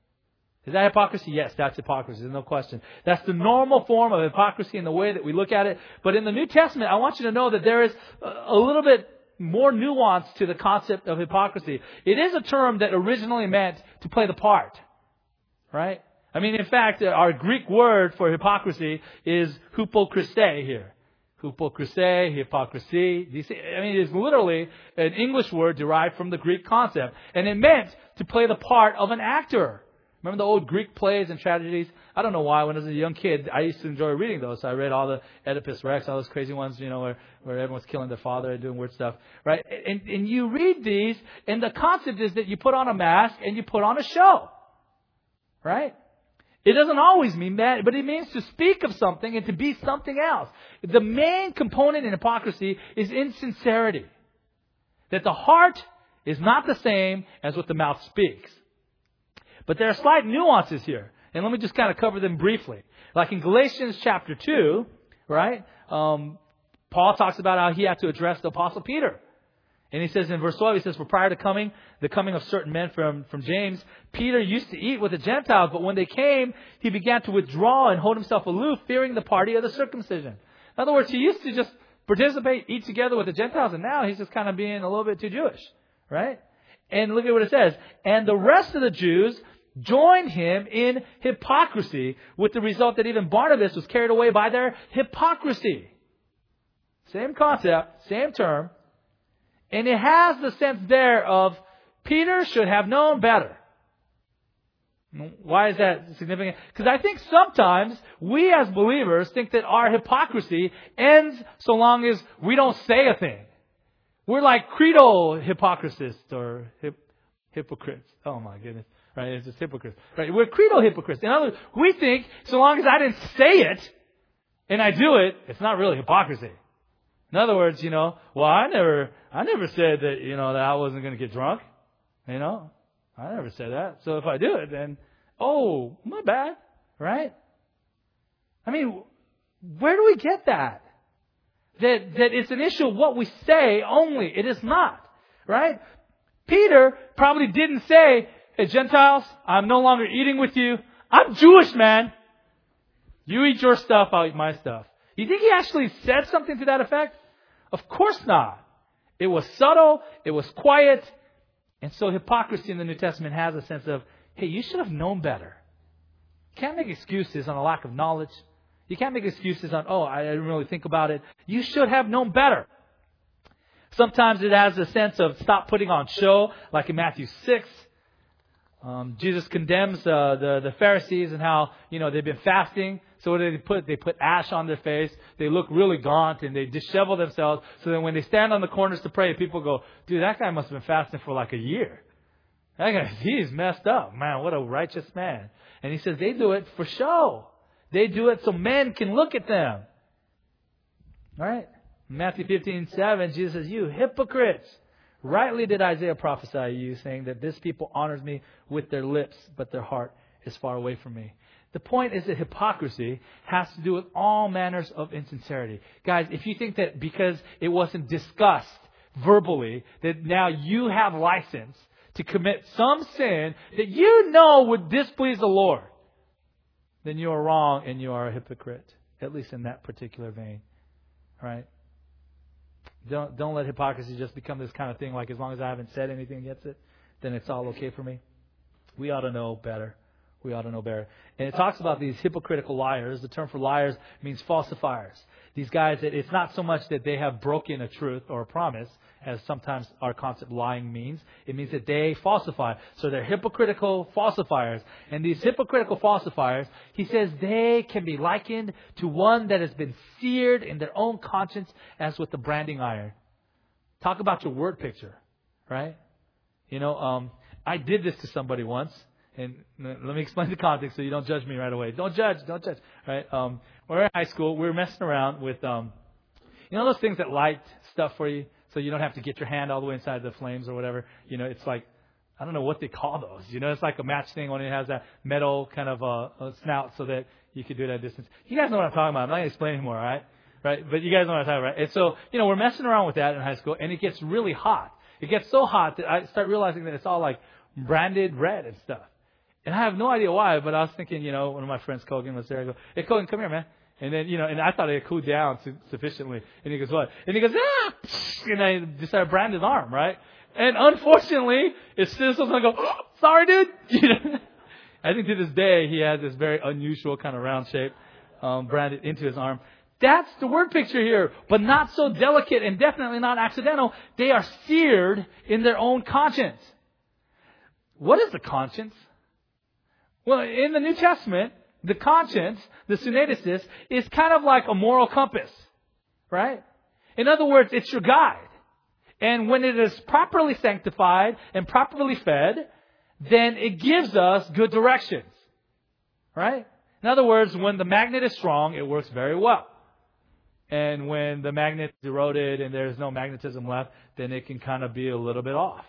Is that hypocrisy? Yes, that's hypocrisy. There's no question. That's the normal form of hypocrisy in the way that we look at it. But in the New Testament, I want you to know that there is a little bit more nuance to the concept of hypocrisy. It is a term that originally meant to play the part. Right? I mean, in fact, our Greek word for hypocrisy is hypocrisie here. Hypocrisie, hypocrisy. You see, I mean, it is literally an English word derived from the Greek concept. And it meant to play the part of an actor. Remember the old Greek plays and tragedies? I don't know why. When I was a young kid, I used to enjoy reading those. So I read all the Oedipus Rex, all those crazy ones, you know, where, where everyone's killing their father and doing weird stuff. Right? And, and you read these, and the concept is that you put on a mask and you put on a show. Right? It doesn't always mean that, but it means to speak of something and to be something else. The main component in hypocrisy is insincerity. That the heart is not the same as what the mouth speaks. But there are slight nuances here. And let me just kind of cover them briefly. Like in Galatians chapter two, right? Um, Paul talks about how he had to address the Apostle Peter. And he says in verse twelve, he says, for prior to coming, the coming of certain men from, from James, Peter used to eat with the Gentiles, but when they came, he began to withdraw and hold himself aloof, fearing the party of the circumcision. In other words, he used to just participate, eat together with the Gentiles, and now he's just kind of being a little bit too Jewish. Right? And look at what it says. And the rest of the Jews joined him in hypocrisy, with the result that even Barnabas was carried away by their hypocrisy. Same concept, same term. And it has the sense there of Peter should have known better. Why is that significant? Because I think sometimes we as believers think that our hypocrisy ends so long as we don't say a thing. We're like credo hypocrisists or hip, hypocrites. Oh my goodness. Right? It's just hypocrites. Right? We're credo hypocrites. In other words, we think so long as I didn't say it and I do it, it's not really hypocrisy. In other words, you know, well, I never, I never said that, you know, that I wasn't going to get drunk. You know, I never said that. So if I do it, then, oh, my bad. Right? I mean, where do we get that? That, that it's an issue of what we say only. It is not. right? Peter probably didn't say, hey, Gentiles, I'm no longer eating with you. I'm Jewish, man. You eat your stuff, I'll eat my stuff. You think he actually said something to that effect? Of course not. It was subtle. It was quiet. And so hypocrisy in the New Testament has a sense of, hey, you should have known better. You can't make excuses on a lack of knowledge. You can't make excuses on, oh, I didn't really think about it. You should have known better. Sometimes it has a sense of stop putting on show, like in Matthew six. Um, Jesus condemns uh, the, the Pharisees and how, you know, they've been fasting. So what do they put? They put ash on their face. They look really gaunt and they dishevel themselves. So then when they stand on the corners to pray, people go, dude, that guy must have been fasting for like a year. That guy, he's messed up. Man, what a righteous man. And he says they do it for show. They do it so men can look at them. All right? Matthew fifteen seven, Jesus says, you hypocrites. Rightly did Isaiah prophesy to you, saying that this people honors me with their lips, but their heart is far away from me. The point is that hypocrisy has to do with all manners of insincerity. Guys, if you think that because it wasn't discussed verbally, that now you have license to commit some sin that you know would displease the Lord, then you are wrong and you are a hypocrite, at least in that particular vein. All right? Don't don't let hypocrisy just become this kind of thing like as long as I haven't said anything against it, then it's all okay for me. We ought to know better. We ought to know better. And it talks about these hypocritical liars. The term for liars means falsifiers. These guys, that it's not so much that they have broken a truth or a promise, as sometimes our concept lying means. It means that they falsify. So they're hypocritical falsifiers. And these hypocritical falsifiers, he says they can be likened to one that has been seared in their own conscience as with the branding iron. Talk about your word picture, right? You know, um, I did this to somebody once. And let me explain the context so you don't judge me right away. Don't judge, don't judge. Right? Um, we're in high school. We were messing around with, um, you know, those things that light stuff for you, so you don't have to get your hand all the way inside the flames or whatever. You know, it's like, I don't know what they call those. You know, it's like a match thing when it has that metal kind of uh, a snout so that you can do it at a distance. You guys know what I'm talking about. I'm not going to explain anymore, all right? Right? But you guys know what I'm talking about, right? And so, you know, we're messing around with that in high school, and it gets really hot. It gets so hot that I start realizing that it's all like branded red and stuff. And I have no idea why, but I was thinking, you know, one of my friends, Kogan, was there. I go, hey, Kogan, come here, man. And then, you know, and I thought it had cooled down su- sufficiently. And he goes, what? And he goes, ah! And I decided to brand his arm, right? And unfortunately, as soon as someone go, oh, sorry, dude. You know, I think to this day, he has this very unusual kind of round shape um, branded into his arm. That's the word picture here, but not so delicate and definitely not accidental. They are seared in their own conscience. What is the conscience? Well, in the New Testament, the conscience, the synderesis, is kind of like a moral compass, right? In other words, it's your guide. And when it is properly sanctified and properly fed, then it gives us good directions, right? In other words, when the magnet is strong, it works very well. And when the magnet is eroded and there's no magnetism left, then it can kind of be a little bit off.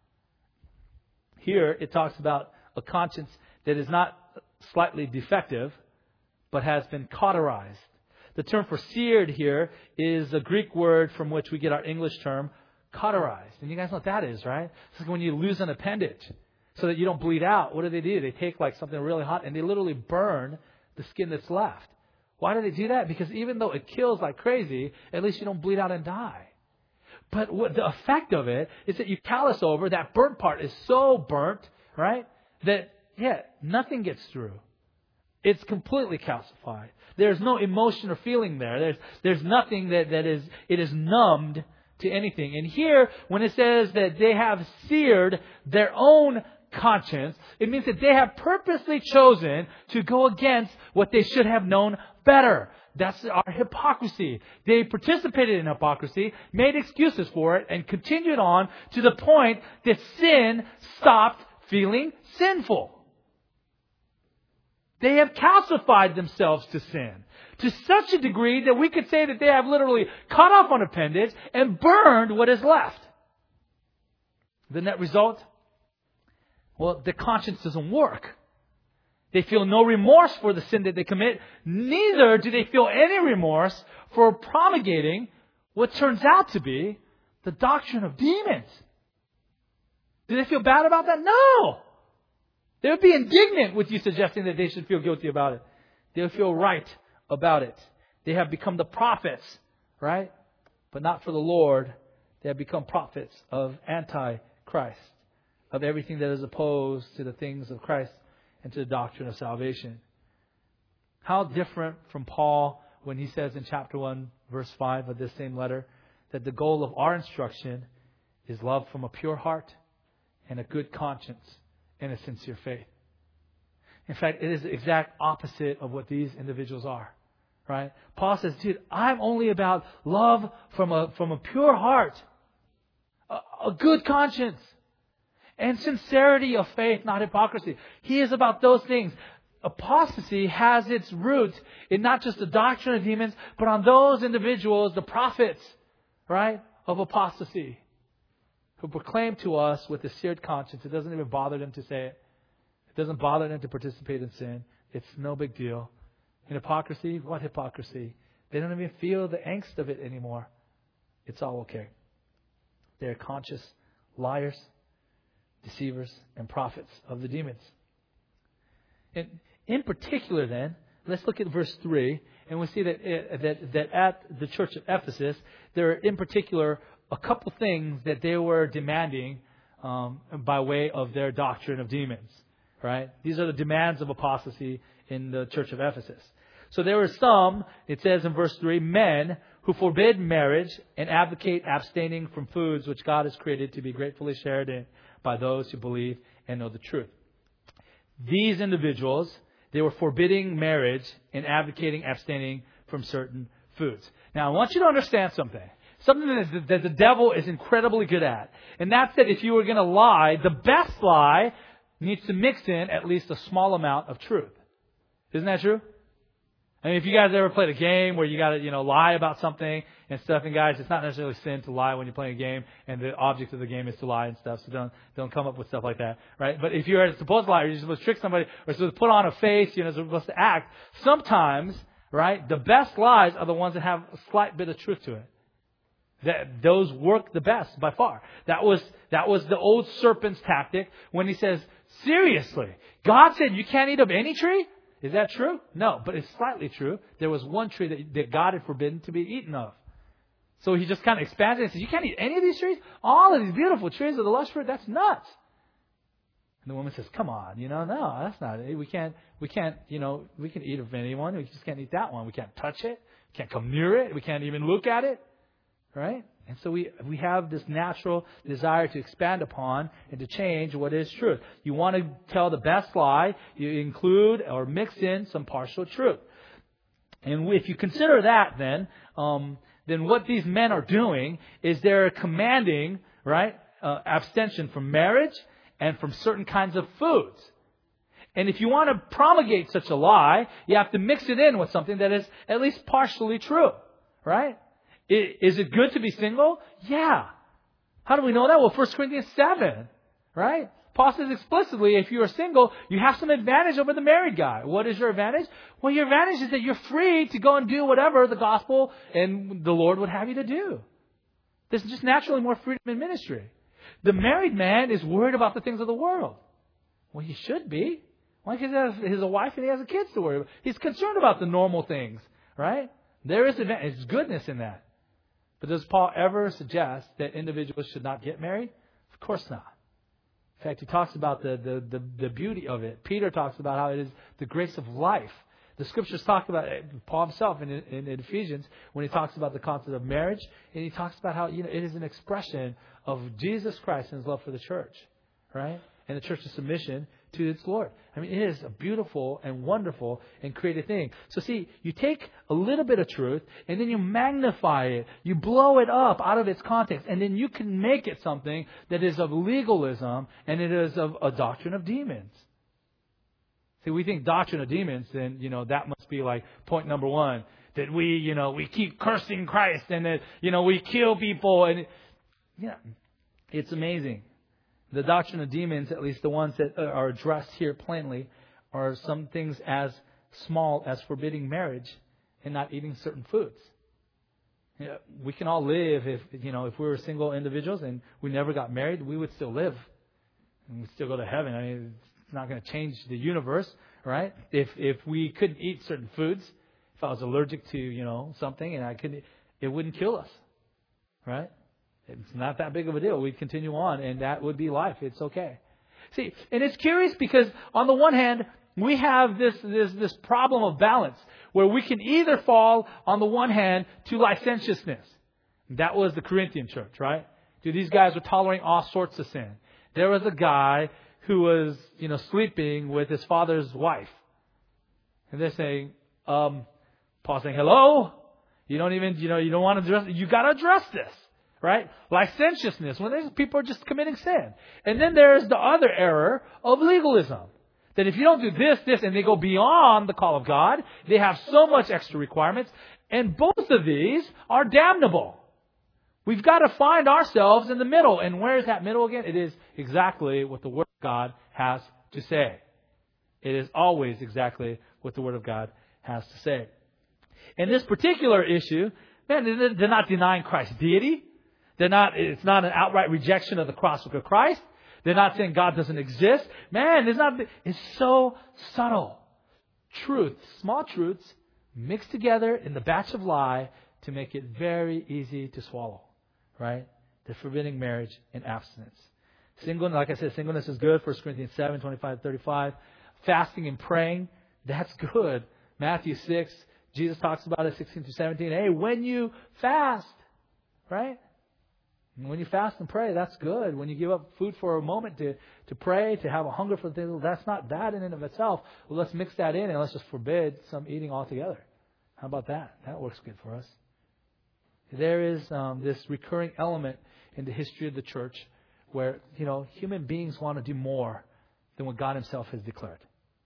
Here, it talks about a conscience that is not slightly defective, but has been cauterized. The term for seared here is a Greek word from which we get our English term cauterized. And you guys know what that is, right? It's like when you lose an appendage so that you don't bleed out. What do they do? They take like something really hot and they literally burn the skin that's left. Why do they do that? Because even though it kills like crazy, at least you don't bleed out and die. But what the effect of it is that you callus over, that burnt part is so burnt, right, that yeah, nothing gets through. It's completely calcified. There's no emotion or feeling there. There's there's nothing that, that is, it is numbed to anything. And here, when it says that they have seared their own conscience, it means that they have purposely chosen to go against what they should have known better. That's our hypocrisy. They participated in hypocrisy, made excuses for it, and continued on to the point that sin stopped feeling sinful. They have calcified themselves to sin to such a degree that we could say that they have literally cut off an appendage and burned what is left. The net result? Well, the conscience doesn't work. They feel no remorse for the sin that they commit. Neither do they feel any remorse for promulgating what turns out to be the doctrine of demons. Do they feel bad about that? No. They would be indignant with you suggesting that they should feel guilty about it. They would feel right about it. They have become the prophets, right? But not for the Lord. They have become prophets of anti-Christ, of everything that is opposed to the things of Christ and to the doctrine of salvation. How different from Paul when he says in chapter one, verse five of this same letter, that the goal of our instruction is love from a pure heart and a good conscience and a sincere faith. In fact, it is the exact opposite of what these individuals are. Right? Paul says, dude, I'm only about love from a from a pure heart, a, a good conscience, and sincerity of faith, not hypocrisy. He is about those things. Apostasy has its root in not just the doctrine of demons, but on those individuals, the prophets, right, of apostasy, who proclaim to us with a seared conscience. It doesn't even bother them to say it. It doesn't bother them to participate in sin. It's no big deal. In hypocrisy, what hypocrisy? They don't even feel the angst of it anymore. It's all okay. They're conscious liars, deceivers, and prophets of the demons. And in particular then, let's look at verse three, and we see that, that, that at the church of Ephesus, there are in particular a couple things that they were demanding um, by way of their doctrine of demons. Right? These are the demands of apostasy in the church of Ephesus. So there were some, it says in verse three, men who forbid marriage and advocate abstaining from foods which God has created to be gratefully shared in by those who believe and know the truth. These individuals, they were forbidding marriage and advocating abstaining from certain foods. Now, I want you to understand something. Something that, is, that the devil is incredibly good at. And that's that if you were going to lie, the best lie needs to mix in at least a small amount of truth. Isn't that true? I mean, if you guys ever played a game where you got to, you know, lie about something and stuff, and guys, it's not necessarily sin to lie when you're playing a game, and the object of the game is to lie and stuff. So don't don't come up with stuff like that, right? But if you're supposed to lie, or you're supposed to trick somebody, or supposed to put on a face, you know, supposed to act. Sometimes, right, the best lies are the ones that have a slight bit of truth to it. That those work the best by far. That was that was the old serpent's tactic when he says, seriously, God said you can't eat of any tree? Is that true? No, but it's slightly true. There was one tree that, that God had forbidden to be eaten of. So he just kind of expanded and said, you can't eat any of these trees? All of these beautiful trees of the lush fruit? That's nuts. And the woman says, come on, you know, no, that's not it. We can't, we can't, you know, we can eat of anyone. We just can't eat that one. We can't touch it. We can't come near it. We can't even look at it. Right? And so we we have this natural desire to expand upon and to change what is truth. You want to tell the best lie, you include or mix in some partial truth. And if you consider that, then um, then what these men are doing is they're commanding, right, uh, abstention from marriage and from certain kinds of foods. And if you want to promulgate such a lie, you have to mix it in with something that is at least partially true, right? Is it good to be single? Yeah. How do we know that? Well, First Corinthians seven, right? Paul says explicitly, if you are single, you have some advantage over the married guy. What is your advantage? Well, your advantage is that you're free to go and do whatever the gospel and the Lord would have you to do. There's just naturally more freedom in ministry. The married man is worried about the things of the world. Well, he should be. Why? Because he has a wife and he has kids to worry about. He's concerned about the normal things, right? There is advantage. There's goodness in that. But does Paul ever suggest that individuals should not get married? Of course not. In fact, he talks about the, the, the, the beauty of it. Peter talks about how it is the grace of life. The scriptures talk about it, Paul himself in, in, in Ephesians, when he talks about the concept of marriage, and he talks about how, you know, it is an expression of Jesus Christ and his love for the church, right? And the church's submission to its Lord. I mean, it is a beautiful and wonderful and creative thing. So see, you take a little bit of truth and then you magnify it. You blow it up out of its context. And then you can make it something that is of legalism and it is of a doctrine of demons. See, we think doctrine of demons, then, you know, that must be like point number one. That we, you know, we keep cursing Christ and that, you know, we kill people. And, yeah, it's amazing. The doctrine of demons, at least the ones that are addressed here plainly, are some things as small as forbidding marriage and not eating certain foods. You know, we can all live if, you know, if we were single individuals and we never got married, we would still live. and we still go to heaven. I mean, it's not going to change the universe, right? If if we couldn't eat certain foods, if I was allergic to, you know, something and I couldn't, it wouldn't kill us, right? It's not that big of a deal. We'd continue on, and that would be life. It's okay. See, and it's curious because on the one hand, we have this this this problem of balance where we can either fall on the one hand to licentiousness. That was the Corinthian church, right? Dude, these guys were tolerating all sorts of sin. There was a guy who was, you know, sleeping with his father's wife. And they're saying, um, Paul's saying, hello? You don't even, you know, you don't want to address, you got to address this, right? Licentiousness, when there's people are just committing sin. And then there's the other error of legalism. That if you don't do this, this, and they go beyond the call of God, they have so much extra requirements. And both of these are damnable. We've got to find ourselves in the middle. And where is that middle again? It is exactly what the Word of God has to say. It is always exactly what the Word of God has to say. In this particular issue, man, they're not denying Christ's deity. They're not, it's not an outright rejection of the cross work of Christ. They're not saying God doesn't exist. Man, it's not, it's so subtle. Truths, small truths, mixed together in the batch of lie to make it very easy to swallow. Right? They're forbidding marriage and abstinence. Single, like I said, singleness is good. First Corinthians seven, twenty-five, thirty-five. Fasting and praying, that's good. Matthew six, Jesus talks about it, sixteen to seventeen. Hey, when you fast, right? When you fast and pray, that's good. When you give up food for a moment to, to pray, to have a hunger for things, that's not bad in and of itself. Well, let's mix that in and let's just forbid some eating altogether. How about that? That works good for us. There is um, this recurring element in the history of the church where, you know, human beings want to do more than what God Himself has declared.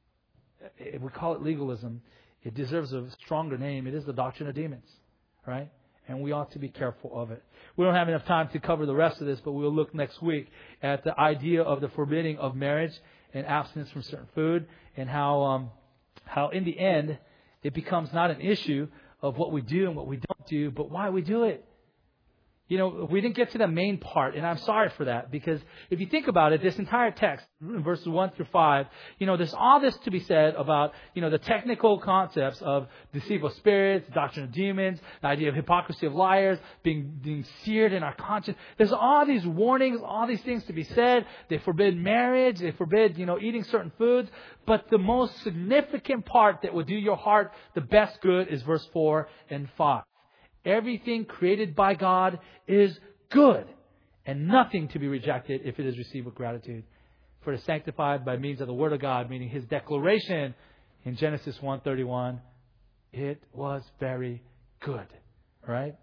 We call it legalism. It deserves a stronger name. It is the doctrine of demons, right? And we ought to be careful of it. We don't have enough time to cover the rest of this, but we'll look next week at the idea of the forbidding of marriage and abstinence from certain food, and how um, how in the end it becomes not an issue of what we do and what we don't do, but why we do it. You know, we didn't get to the main part, and I'm sorry for that, because if you think about it, this entire text, verses one through five, you know, there's all this to be said about, you know, the technical concepts of deceitful spirits, doctrine of demons, the idea of hypocrisy of liars, being, being seared in our conscience. There's all these warnings, all these things to be said. They forbid marriage. They forbid, you know, eating certain foods. But the most significant part that will do your heart the best good is verse four and five. Everything created by God is good, and nothing to be rejected if it is received with gratitude. For it is sanctified by means of the Word of God, meaning His declaration in Genesis one thirty-one. It was very good. Right?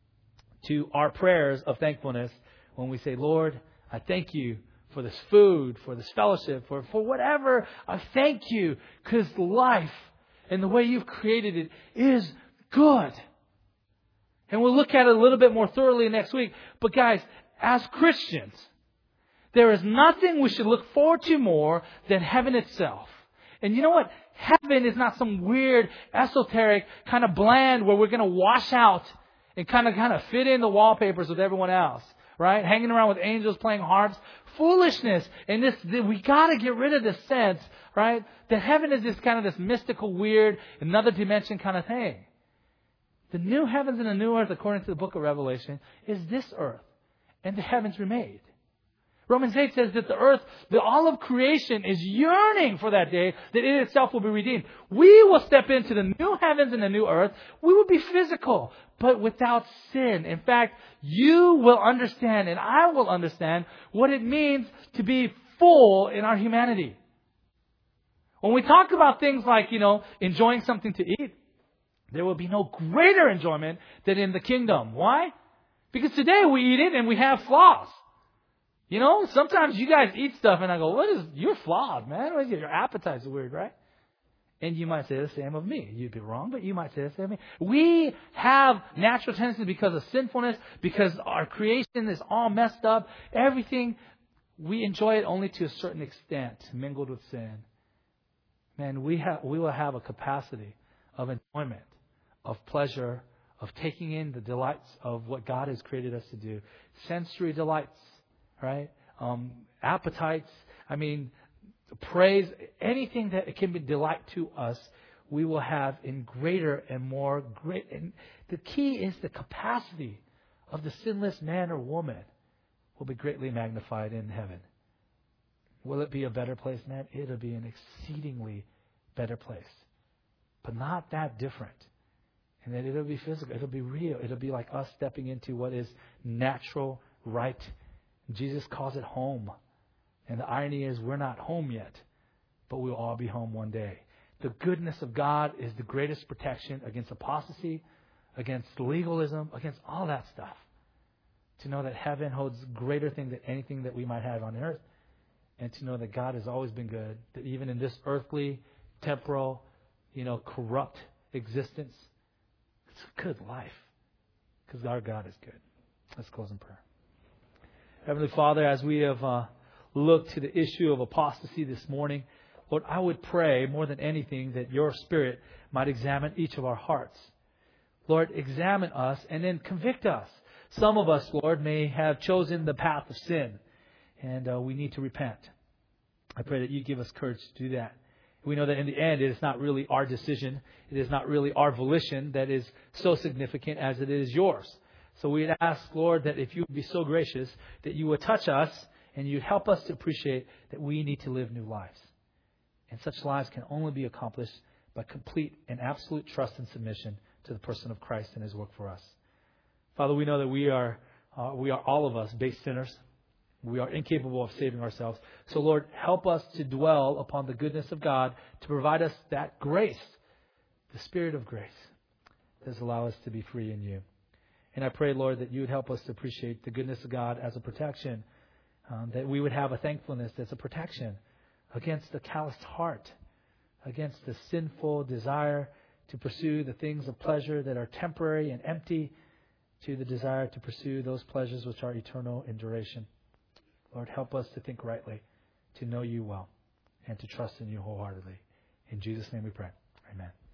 To our prayers of thankfulness when we say, Lord, I thank you for this food, for this fellowship, for, for whatever. I thank you because life and the way you've created it is good. And we'll look at it a little bit more thoroughly next week. But guys, as Christians, there is nothing we should look forward to more than heaven itself. And you know what? Heaven is not some weird, esoteric, kind of bland where we're going to wash out and kind of kind of fit in the wallpapers with everyone else. Right? Hanging around with angels playing harps. Foolishness. And this, we got to get rid of this sense, right? That heaven is this kind of this mystical, weird, another dimension kind of thing. The new heavens and the new earth, according to the book of Revelation, is this earth. And the heavens remade. Romans eight says that the earth, the all of creation is yearning for that day that it itself will be redeemed. We will step into the new heavens and the new earth. We will be physical, but without sin. In fact, you will understand and I will understand what it means to be full in our humanity. When we talk about things like, you know, enjoying something to eat, there will be no greater enjoyment than in the kingdom. Why? Because today we eat it and we have flaws. You know, sometimes you guys eat stuff and I go, what is, you're flawed, man. What is your appetite's weird, right? And you might say the same of me. You'd be wrong, but you might say the same of me. We have natural tendencies because of sinfulness, because our creation is all messed up. Everything, we enjoy it only to a certain extent, mingled with sin. Man, we have, we will have a capacity of enjoyment, of pleasure, of taking in the delights of what God has created us to do. Sensory delights, right? um, appetites. I mean, praise, anything that can be delight to us, we will have in greater and more great. And the key is the capacity of the sinless man or woman will be greatly magnified in heaven. Will it be a better place, man? It'll be an exceedingly better place. But not that different. And that it'll be physical. It'll be real. It'll be like us stepping into what is natural, right. Jesus calls it home. And the irony is we're not home yet, but we'll all be home one day. The goodness of God is the greatest protection against apostasy, against legalism, against all that stuff. To know that heaven holds greater things than anything that we might have on earth. And to know that God has always been good. That even in this earthly, temporal, you know, corrupt existence, it's a good life. Because our God is good. Let's close in prayer. Heavenly Father, as we have uh, looked to the issue of apostasy this morning, Lord, I would pray more than anything that your Spirit might examine each of our hearts. Lord, examine us and then convict us. Some of us, Lord, may have chosen the path of sin, and uh, we need to repent. I pray that you give us courage to do that. We know that in the end, it is not really our decision. It is not really our volition that is so significant as it is yours. So we'd ask, Lord, that if you would be so gracious, that you would touch us and you'd help us to appreciate that we need to live new lives. And such lives can only be accomplished by complete and absolute trust and submission to the person of Christ and His work for us. Father, we know that we are, uh, we are all of us base sinners. We are incapable of saving ourselves. So, Lord, help us to dwell upon the goodness of God to provide us that grace, the Spirit of grace, that does allow us to be free in you. And I pray, Lord, that you would help us to appreciate the goodness of God as a protection, um, that we would have a thankfulness that's a protection against the calloused heart, against the sinful desire to pursue the things of pleasure that are temporary and empty, to the desire to pursue those pleasures which are eternal in duration. Lord, help us to think rightly, to know you well, and to trust in you wholeheartedly. In Jesus' name we pray. Amen.